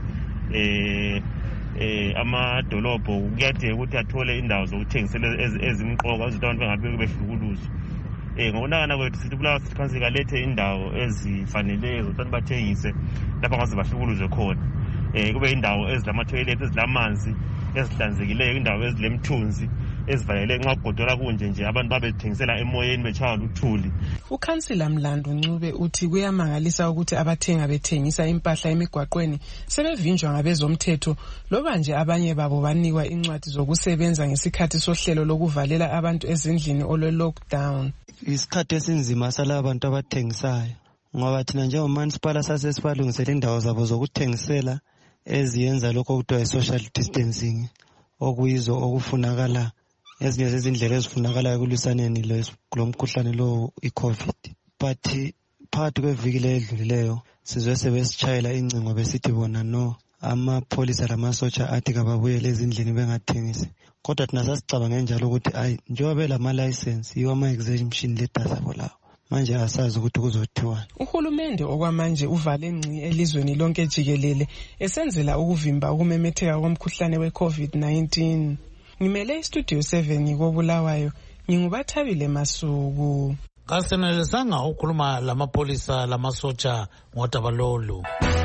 amadolobho kuyade ukuthi athole indawo zokuthengisela ezimqoka ukuthi abantu bengabe behlukuluzwa. Ngokubonakala kwethu sithi Bulawayo City Council kalethe indawo ezifaneleyo zokuthi bathengise lapha ngaze bahlukuluzwe khona. Kube indawo ezilama-toilet ezilamanzi ezihlanzekileyo, indawo ezilemthunzi ezivalele nxa kugodola kunje nje abantu babethengisela emoyeni betshaywa luthuli. Ukhansila Mlando Ncube uthi kuyamangalisa ukuthi abathenga bethengisa impahla emigwaqweni sebevinjwa ngabezomthetho loba nje abanye babo banikwa incwadi zokusebenza ngesikhathi sohlelo lokuvalela abantu ezindlini olwe-lockdown. Isikhathi esinzima salaba abantu abathengisayo ngoba thina njengomansipala sasesibalungisela indawo zabo zokuthengisela eziyenza lokho okuthiwa i-social distancing okuyizo okufunakala ezinye zezindlela ezifunakalayo kulwisaneni lo mkhuhlane lo i-COVID. But phakathi kweviki ledlulileyo sizwe sebesitshayela incingo besithi bona no amapholisa lamasotsha athi kababuyele ezindlini bengathengisi. Kodwa thina sasicabange njalo ukuthi ayi njengoba belama-license yiwo ama-exemption letters abo lawo manje asazi ukuthi kuzothiwani. Uhulumende okwamanje uvale ngci elizweni lonke jikelele esenzela ukuvimba ukumemetheka komkhuhlane we-COVID-19. Ngimele iStudio 7 koBulawayo nginguBathabile Masuku. Kasenelisanga ukhuluma lamapholisa lamasotsha ngodaba lolu.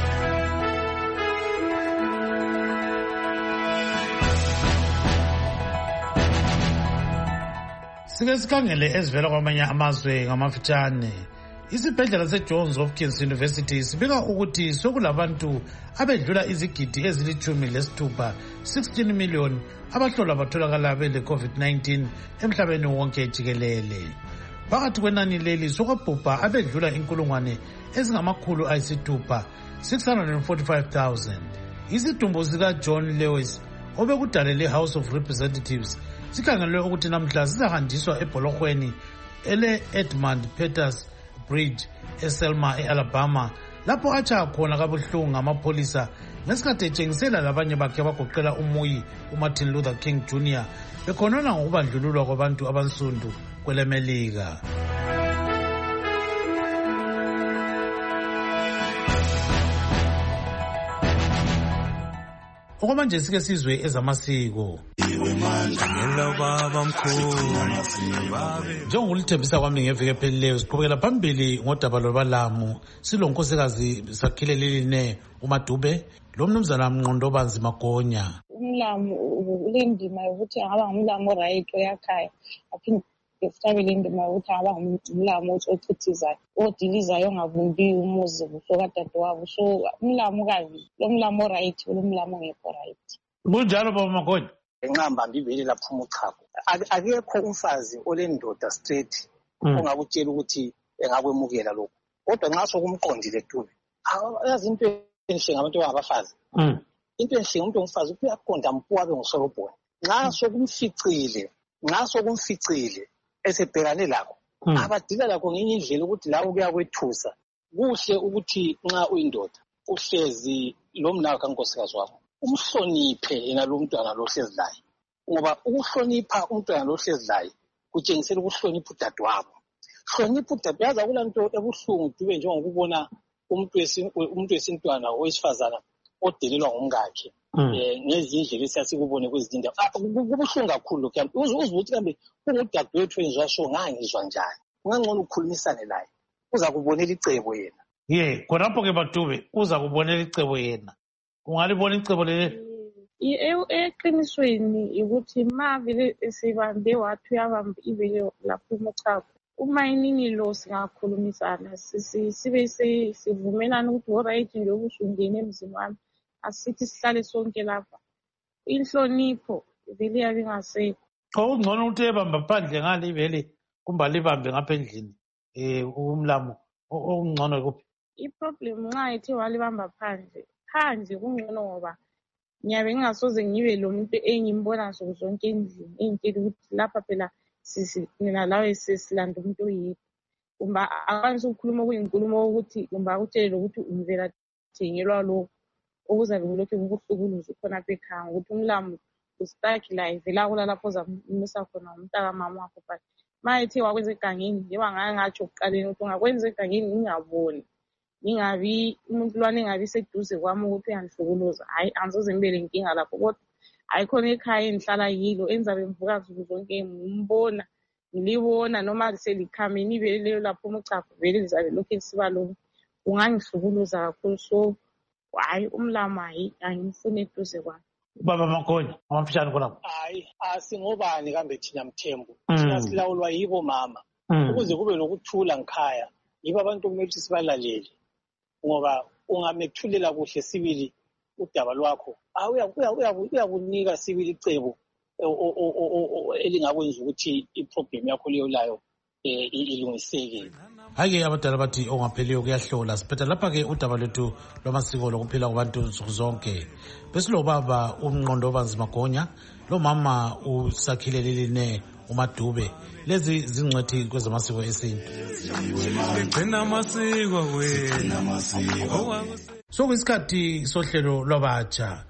Sike sikhangele ezivela kwamanye amazwe ngamafitshane. Isibhedlela seJohns Hopkins University sibika ukuthi sokulabantu abedlula izigidi ezili-16 16 million abahlolwa batholakala bele-COVID-19 emhlabeni wonke jikelele. Phakathi kwenani leli sokwabhubha abedlula inkulungwane ezingamakhulu ayisithupha 645,000. Isidumbu sikaJohn Lewis obekudalele House of Representatives sikhangelwe ukuthi namhla sizahanjiswa ebholorhweni ele-Edmund Peters Bridge eSelma, e-Alabama, lapho atshaya khona kabuhlungu ngamapholisa ngesikhathi etshengisela labanye bakhe abagoqela umuyi uMartin Luther King Jr. bekhonona ngokubandlululwa kwabantu abansundu kwelemelika. Okwamanje sike sizwe ezamasiko. Njengolithembisa kwami ngeviki ephelileyo siqhubekela phambili ngodaba lwabalamu silonkosikazi Sakhile Liline uMadube lo mnumzana Mnqondobanzi Magonya. Umlamu ulendima yokuthi angaba ngumlamu right oyakhaya aphinde esithabele indima yokuthi angaba ngumlamu ochithizayo odilizayo ongavumbi umuzi kusokadadewabo. So umlamukazi lo mlamu right lo mlamu ongekho right. Kunjalo baba Magonya. Enqamba mbivele laphuma uchago. Akekho umfazi olendoda straight ongakutshela ukuthi engakwemukela lokho. Kodwa nxa sokumqondile Dube. Yazi into enhle ngabantu abangabafazi. Into enhle umuntu ongumfazi uyaqonda mpuwabe ngosolobhona. Nxa sokumficile esebhekane lakho. Abadila lakho ngenye indlela ukuthi lawo kuyakwethusa. Kuhle ukuthi nxa uyindoda uhlezi lo mnawo kankosikazi wakho. Umhloniphe yena lo mntwana lo hlezi laye. Ngoba ukuhlonipha umntwana lo hlezi laye kutshengisela ukuhlonipha udadewabo. Hlonipha udadewabo. Yazi akulanto ebuhlungu Dube njengokubona umuntu wesintwana owesifazana odelelwa ngumkakhe. Ngezindlela esiyasikubone kwezinye kubuhlungu kakhulu lokho. Uzuthi kambe ungudadewethu wenziwa so ngangizwa njani. Ungangcono ukukhulumisane naye. Uza kubonela icebo yena. Khonapho ke Badube uza kubonela icebo yena. Ungalibona icebo leli? Eqinisweni ukuthi mavile sibambe wathi uyabamba ivele lapho uMuchago. Uma iningi lo singakhulumisana sibe sivumelana ukuthi alright nje ubusungene emzini wami asithi sihlale sonke lapha. Inhlonipho vele yabe ngasekho. Ungcono ukuthi ebamba phandle ngale vele kumba libambe ngapha endlini umlamu ongcono kuphi? Iproblem nxa ethe walibamba phandle kungcono ngoba ngiyabe ngingasoze ngibe lo muntu engimbona nsuku zonke endlini engitshela ukuthi lapha phela mina lawe sesilanda umuntu oyedwa. Kumba akwanisa ukukhuluma okuyinkulumo ukuthi kumba akutshele ukuthi umvela thengelwa lo okuzabe kulokhu kukuhlukuluza khona apha ekhaya ukuthi umlamu usitaki la ivela kulapho ozamisa khona umntaka mama wakho. But ma ethe wakwenza egangeni njengoba ngatsho kuqaleni ukuthi ungakwenza egangeni ngingaboni ngingabi umuntu lwane engabi seduze kwami ukuthi uyandihlukuluza. Hayi angizoze ngibele inkinga lapho kodwa ayikhona ekhaya engihlala yilo enzabe ngivuka nsuku zonke ngimbona ngilibona noma selikhameni ivele leyo lapho uMuchago vele lizabe lokhu lisiba lo ungangihlukuluza kakhulu. So hayi umlamu hayi angimfuni eduze kwami. Baba Magonya amafishane khona. Hayi asingobani kambe thina Mthembu. Thina silawulwa yibo mama. Ukuze kube nokuthula ngikhaya yibo abantu kumele sibalalele. Ngoba ungamekuthulela kuhle sibili udaba lwakho uyakunika sibili icebo elingakwenza ukuthi iproblem yakho leyo layo ilungiseke. Hayi abadala bathi ongapheliyo kuyahlola. Siphetha lapha ke udaba lwethu lwamasiko lokuphila kwabantu nsuku zonke. Besilo baba uMnqondobanzi Magonya lo mama uSakhile Liline uMadube. Lezi zingcwethi kwezamasiko esintu. Begcina amasiko wena. So kwisikhathi sohlelo lwabatsha.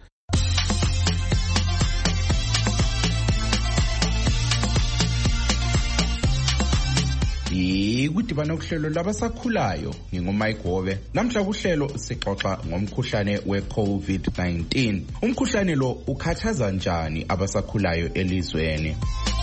Kudibana kuhlelo labasakhulayo nginguMike Gobe. Namhla kuhlelo sixoxa ngomkhuhlane weCovid-19. Umkhuhlane lo ukhathaza njani abasakhulayo elizweni?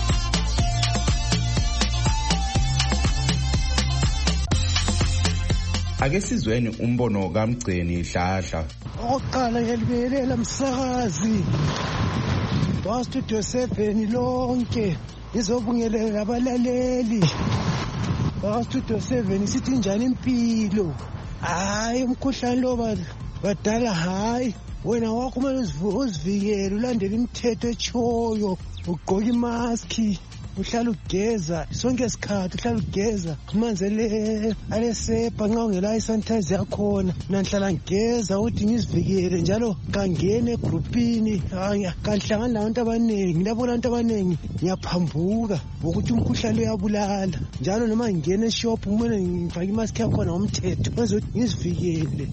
Ake sizweni umbono kaMgceni Dladla. Oqala ngelibelela msakazi wa Studio 7 lonke izobungelela abalaleli wa Studio 7 sithi njani impilo. Hayi umkhuhlane lo badala hayi wena wakho kumele uzivikele ulandele imithetho echoyo ugqoka imaski uhlala ugeza sonke isikhathi uhlala ugeza amanzi alesepha nxa ungela isanitize yakhona nanhlala ngigeza ukuthi ngizivikele njalo kangene egrupini kanhlangana nabantu abaningi ngilabona abantu abaningi ngiyaphambuka ukuthi umkhuhlane uyabulala njalo noma ngingena eshop kumele ngifake imask yakhona ngomthetho kwenza ukuthi ngizivikele.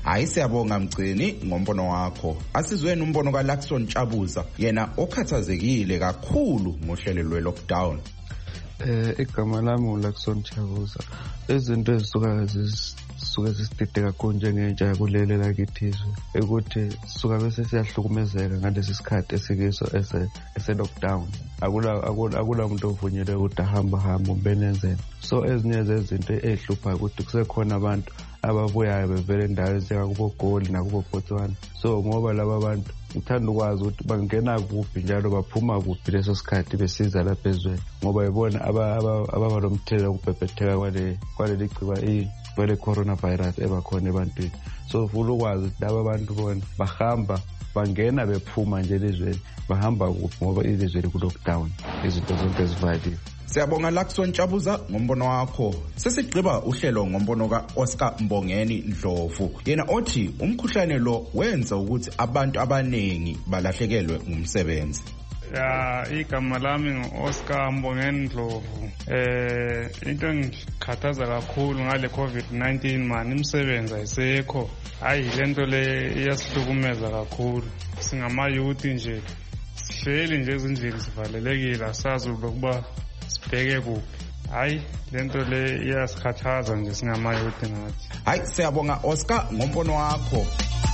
Hayi siyabonga Mgcini ngombono wakho. Asizweni umbono kaLaxon Tshabuza yena okhathazekile kakhulu ngohlelo lwe-lockdown. Igama lami uLaxon Tshabuza. Izinto ezisuka zisidide kakhulu njengentsha yakulele lakithizwe ukuthi suka bese siyahlukumezeka ngalesi sikhathi esikiso ese-lockdown. Akula muntu ovunyelwe ukuthi ahamba ubenenzela. So ezinye zezinto ezihluphayo ukuthi kusekhona abantu ababuyayo bevele endaweni ezinjengakubo Goli nakubo Botswana. So ngoba laba bantu ngithanda ukwazi ukuthi bangena kuphi njalo baphuma kuphi leso sikhathi besiza lapha ezweni ngoba yibona ababa lomthelela ukubhebhetheka kwaleli gciwa vele coronavirus ebakhona ebantwini. So ufuna ukwazi ukuthi laba bantu bona bahamba bangena bephuma nje elizweni bahamba kuphi ngoba ilizwe liku-lockdown izinto zonke zivaliwe. Siyabonga Laxon Tshabuza ngombono wakho. Sesigqiba uhlelo ngombono ka-Oscar Mbongeni Ndlovu yena othi umkhuhlane lo wenza ukuthi abantu abaningi balahlekelwe ngumsebenzi. Igama lami ngu-Oscar Mbongeni Ndlovu. Into engikhathaza kakhulu ngale COVID-19 man, imisebenzi ayisekho. Hayi lento le iyasihlukumeza kakhulu. Singamayuthi nje sihleli nje ezindlini sivalelekile asazi ukuba sibheke kuphi. Hayi lento le iyasikhathaza nje singamayuthi ngathi. Hayi siyabonga Oscar ngombono wakho.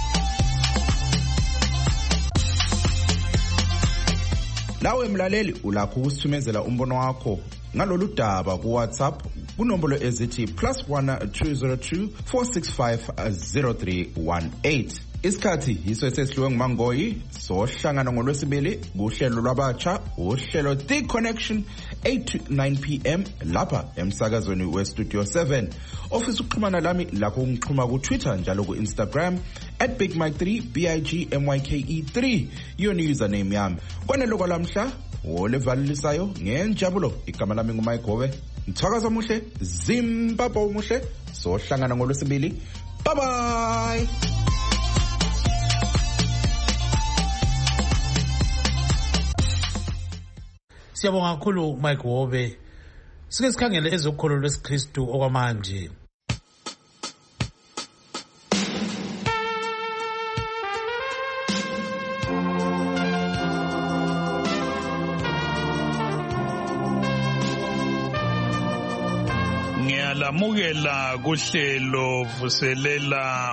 Lawe mlaleli ulakho ukusithumezela umbono wakho ngalolu daba ku WhatsApp kunombolo ezithi +1 202 465 0318. Isikhathi yiso esesihluwe nguMangoyi sohlangana ngolwesibili kuhlelo lwabatsha uhlelo The Connection 8 to 9 p.m. lapha emsakazweni weStudio 7. Ofisa ukuxhumana lami lakho ungixhuma ku Twitter njalo ku Instagram @BigMike3 BIGMYKE3 yona username yami. Kwanelo kwalamhla olevalisayo ngenjabulo igama lami nguMike Gobe. Mthakaza muhle Zimbabwe umuhle sohlangana ngolwesibili. Bye bye. Siyabonga kakhulu Mike Wobe. Sike sikhangele ezokholo lwesikristu okwamanje. Ngiyalamukela kuhlelo vuselela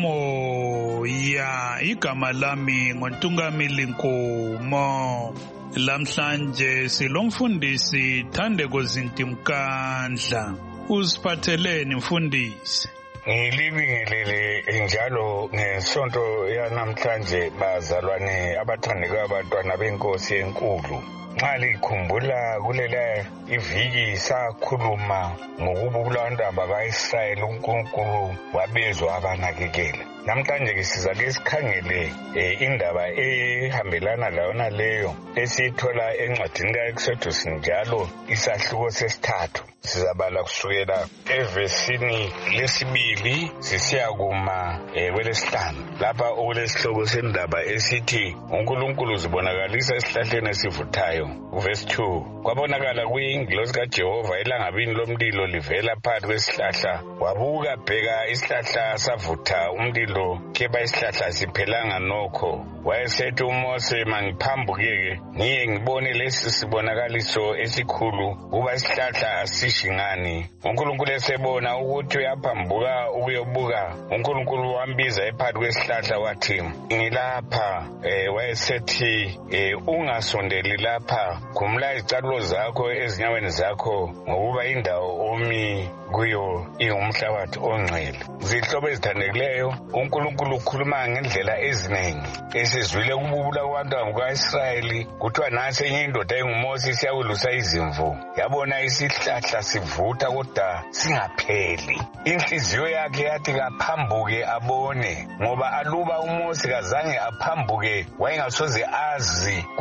umoya. Igama lami ngoNtungamili Nkomo. Lamhlanje silomfundisi Thandeko Zintimkandla. Usiphatheleni mfundisi? Ngilibingelele njalo ngesonto yanamhlanje bazalwane abathandeka abantwana benkosi enkulu. Nxa likhumbula kulela iviki sakhuluma ngokubukula abantwana baka-Israyeli uNkulunkulu wabezwa abanakekela. Namhlanje ke sizake sikhangele indaba ehambelana layona leyo esiyithola encwadini ka-Exodus njalo isahluko sesithathu. Sizabala kusukela evesini lesibili sisiya kuma kwelesihlanu lapha okulesihloko sendaba esithi uNkulunkulu uzibonakalisa esihlahleni esivuthayo. Verse 2 kwabonakala kuyingilosi kaJehova elangabini lomlilo livela phakathi kwesihlahla wabuka bheka isihlahla savutha umlilo kepha isihlahla siphelanga nokho. Wayesethi uMose mangiphambukeke ngiye ngibone lesi sibonakaliso esikhulu kuba isihlahla sishingani. uNkulunkulu esebona ukuthi uyaphambuka ukuyobuka uNkulunkulu wambiza ephakathi kwesihlahla wathi ngilapha. Wayesethi ungasondeli lapha khumula izicathulo zakho ezinyaweni zakho ngokuba indawo omi kuyo ingumhlabathi ongcwele. Zihlobo ezithandekileyo uNkulunkulu ukhuluma ngendlela eziningi. Esizwile ukububula kwabantwana baka-Israyeli kuthiwa nasi enye indoda enguMose siyawulusa izimvu yabona isihlahla sivutha kodwa singapheli. Inhliziyo yakhe yathi kaphambuke abone ngoba aluba uMose kazange aphambuke wayengasoze azi kumbe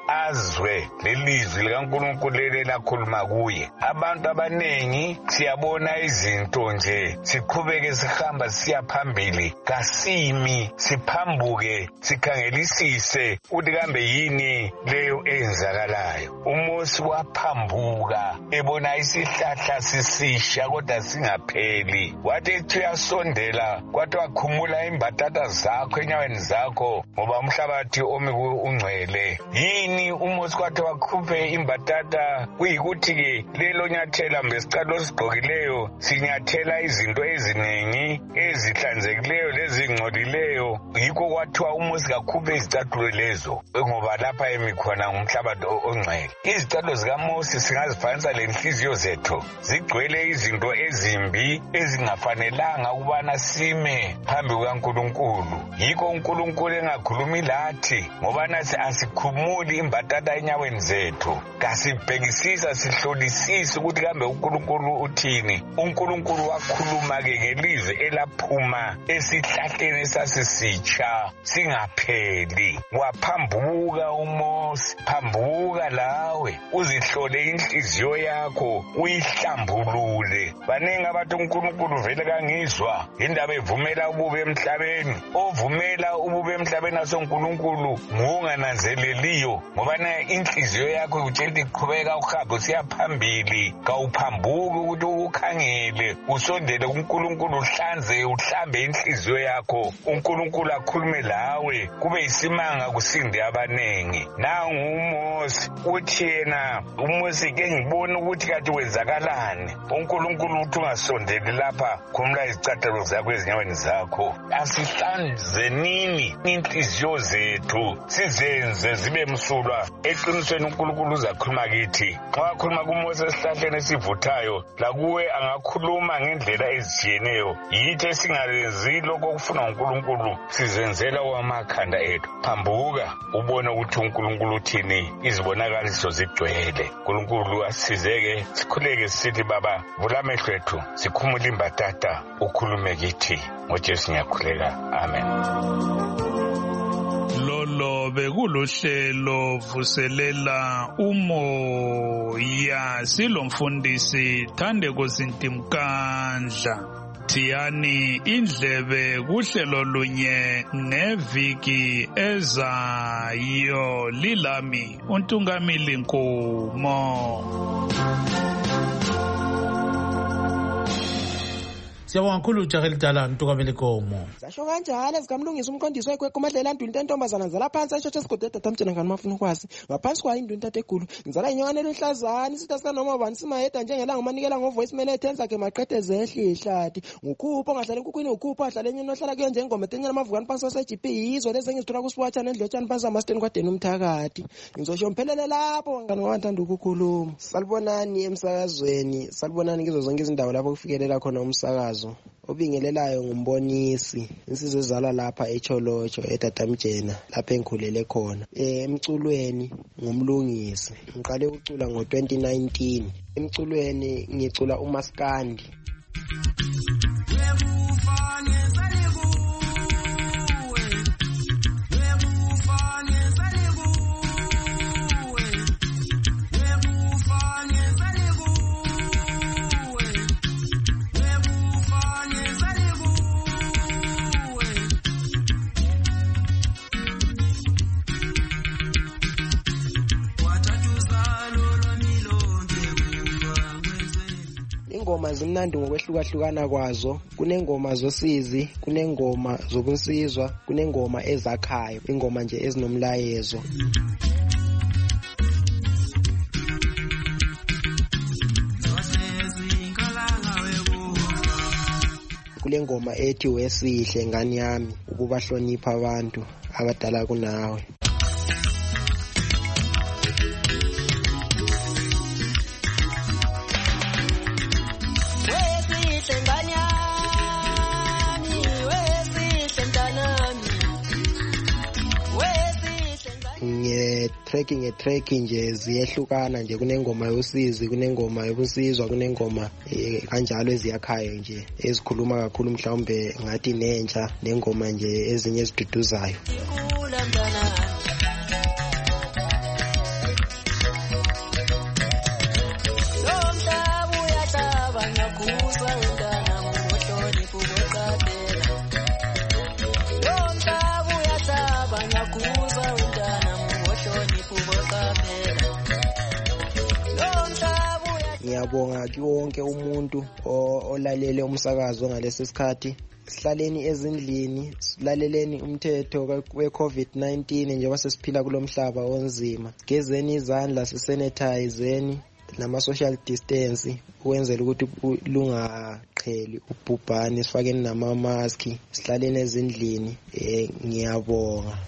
azwe lelizwi likaNkulunkulu elakhuluma kuye. Abantu abanengi siyabona izinto nje, siqhubeke sihamba siya phambili, kasimi siphambuke sikhangelisise ukuthi kambe yini leyo enzakalayo. uMosi waphambuka ebona isihlahla sisisha kodwa singapheli, wathi ethi uyasondela kwathi wakhumula imbatata zakho enyaweni zakho ngoba umhlabathi omi ungcwele. Yini uMosi kwathi wakhuphe imbatata? Kuyikuthi-ke lelo nyathela mbesicalo sigqokileyo sinyathela izinto eziningi ezihlanzekileyo lezingcolileyo. Yikho kwathiwa uMosi kakhuphe izicathulo lezo ngoba lapha emikhona ngumhlabathi ongcwele. Izicathulo zikaMosi singazifanisa lenhliziyo zethu, zigcwele izinto ezimbi ezingafanelanga ukubana sime phambi kukaNkulunkulu. Yikho uNkulunkulu engakhulumi lathi ngoba nathi asikhumuli imbatata enyaweni zethu, kasibhekisisa sihlolisise ukuthi kambe uNkulunkulu uthini. uNkulunkulu wakhuluma-ke ngelizwi elaphuma esihlahleni esasisitsha singapheli. Waphambuka uMosi, phambuka lawe uzihlole inhliziyo yakho uyihlambulule. Baningi abathi uNkulunkulu vele kangizwa indaba evumela ububi emhlabeni. Ovumela ububi emhlabeni asoNkulunkulu ngungananzeleliyo, ngoba na inhliziyo yakho utshela ukuthi qhubeka uhambe usiya phambili, kawuphambuki ukuthi ukhangele usondele kuNkulunkulu, uhlambe inhliziyo yakho, uNkulunkulu akhulume lawe, kube isimanga kusinde abanengi. Nangu uMosi uthi yena uMosi ke ngibona ukuthi kathi wenzakalani. uNkulunkulu uthi ungasondeli lapha, khumula izicathulo zakho ezinyaweni zakho. Asihlanze nini inhliziyo zethu sizenze zibe msulwa eqinisweni. uNkulunkulu uzakhuluma kithi. Xa wakhuluma kuMosi esihlahleni esivuthayo, lakuwe angakhuluma ngendlela ezitshiyeneyo. Yithi esingalenzi lokho okufuna uNkulunkulu, sizenzela wamakhanda ethu. Phambuka ubone ukuthi uNkulunkulu uthini, izibonakaliso zigcwele. uNkulunkulu asizeke, sikhuleke sithi Baba, vula amehlo ethu sikhumule imbatata, ukhulume kithi. ngoJesu ngiyakhuleka, amen. Lolo bekuluhlelo vuselela umoya, silomfundisi Thandeko Zintimkandla. Thiyani indlebe kuhlelo lunye ngeviki ezayo. Lilami uNtungamili Nkomo. Siyabonga kakhulu ujaha elidala Ntungamili Nkomo. Zasho kanjalo zikamlungisa umqondisi wekwe Madlela Nduli entombazana zala phansi eshothe sigodwe datamtshena ngani mafuna ukwazi. Ngaphansi kwayo induli intathe egulu. Ngizala inyane eluhlazana isitha sika noma bani simayeda njengelanga umanikela ngovoice mail ethenza ke maqede zehle ihlati. Ngukhupho ngahlala enkukwini ukhupho ahlala enyeni ohlala kuyo njengengoma etenyela amavukani phansi waseGP yizo lezi engizithola kuSwatha nendlotshana phansi amasteni kwadeni umthakathi. Ngizosho mphelele lapho ngani wathanda ukukhuluma. Salibonani emsakazweni, salibonani kizo zonke izindawo lapho kufikelela khona umsakazo. Obingelelayo ngumbonisi insizwe ezalwa lapha eCholocho eDatamtshena lapha engikhulele khona. Emculweni ngumlungisi, ngiqale ukucula ngo2019. Emculweni ngicula uMaskandi. Ingoma zimnandi ngokwehlukahlukana kwazo. Kunengoma zosizi, kunengoma zokunsizwa, kunengoma ezakhayo, ingoma nje ezinomlayezo. Kule ngoma ethi wesihle ngani yami, ukubahlonipha abantu abadala kunawe. Nge-tracking nje ziyehlukana nje, kunengoma yosizi, kunengoma yobunsizwa, kunengoma kanjalo eziyakhaya nje ezikhuluma kakhulu mhlawumbe ngathi nentsha, nengoma nje ezinye eziduduzayo. ngiyakuza wendana muhlonipho boqaphela lonta kuyathaba ngiyakuza wendana muhlonipho boqaphela lonta. Ngiyabonga wonke umuntu olalele umsakazo ngalesi sikhathi. Sihlaleni ezindlini, silaleleni umthetho we-COVID-19 njengoba sesiphila kulomhlaba onzima. Gezeni izandla, sisanitizeni nama-social distance ukwenzela ukuthi lungaqheli ubhubhane, sifakeni nama-maski, sihlaleni ezindlini. Ngiyabonga.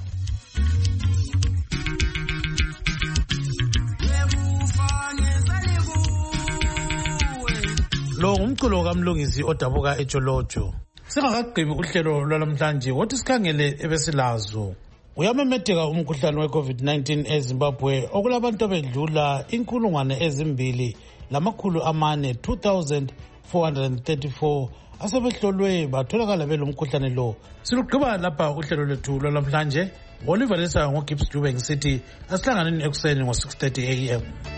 Lo ngumculo kaMlungisi odabuka eJolojo. Singakagqibi uhlelo lwalamhlanje wothi sikhangele ebesilazo. Uyamemetheka umkhuhlane we-COVID-19 eZimbabwe okulabantu abedlula 2,434 asebehlolwe batholakala belomkhuhlane lo. Silugqiba lapha uhlelo lwethu lwalamhlanje. Oliver Lesa ngoGibbs Dube ngisithi asihlanganeni ekuseni ngo 6:30 AM.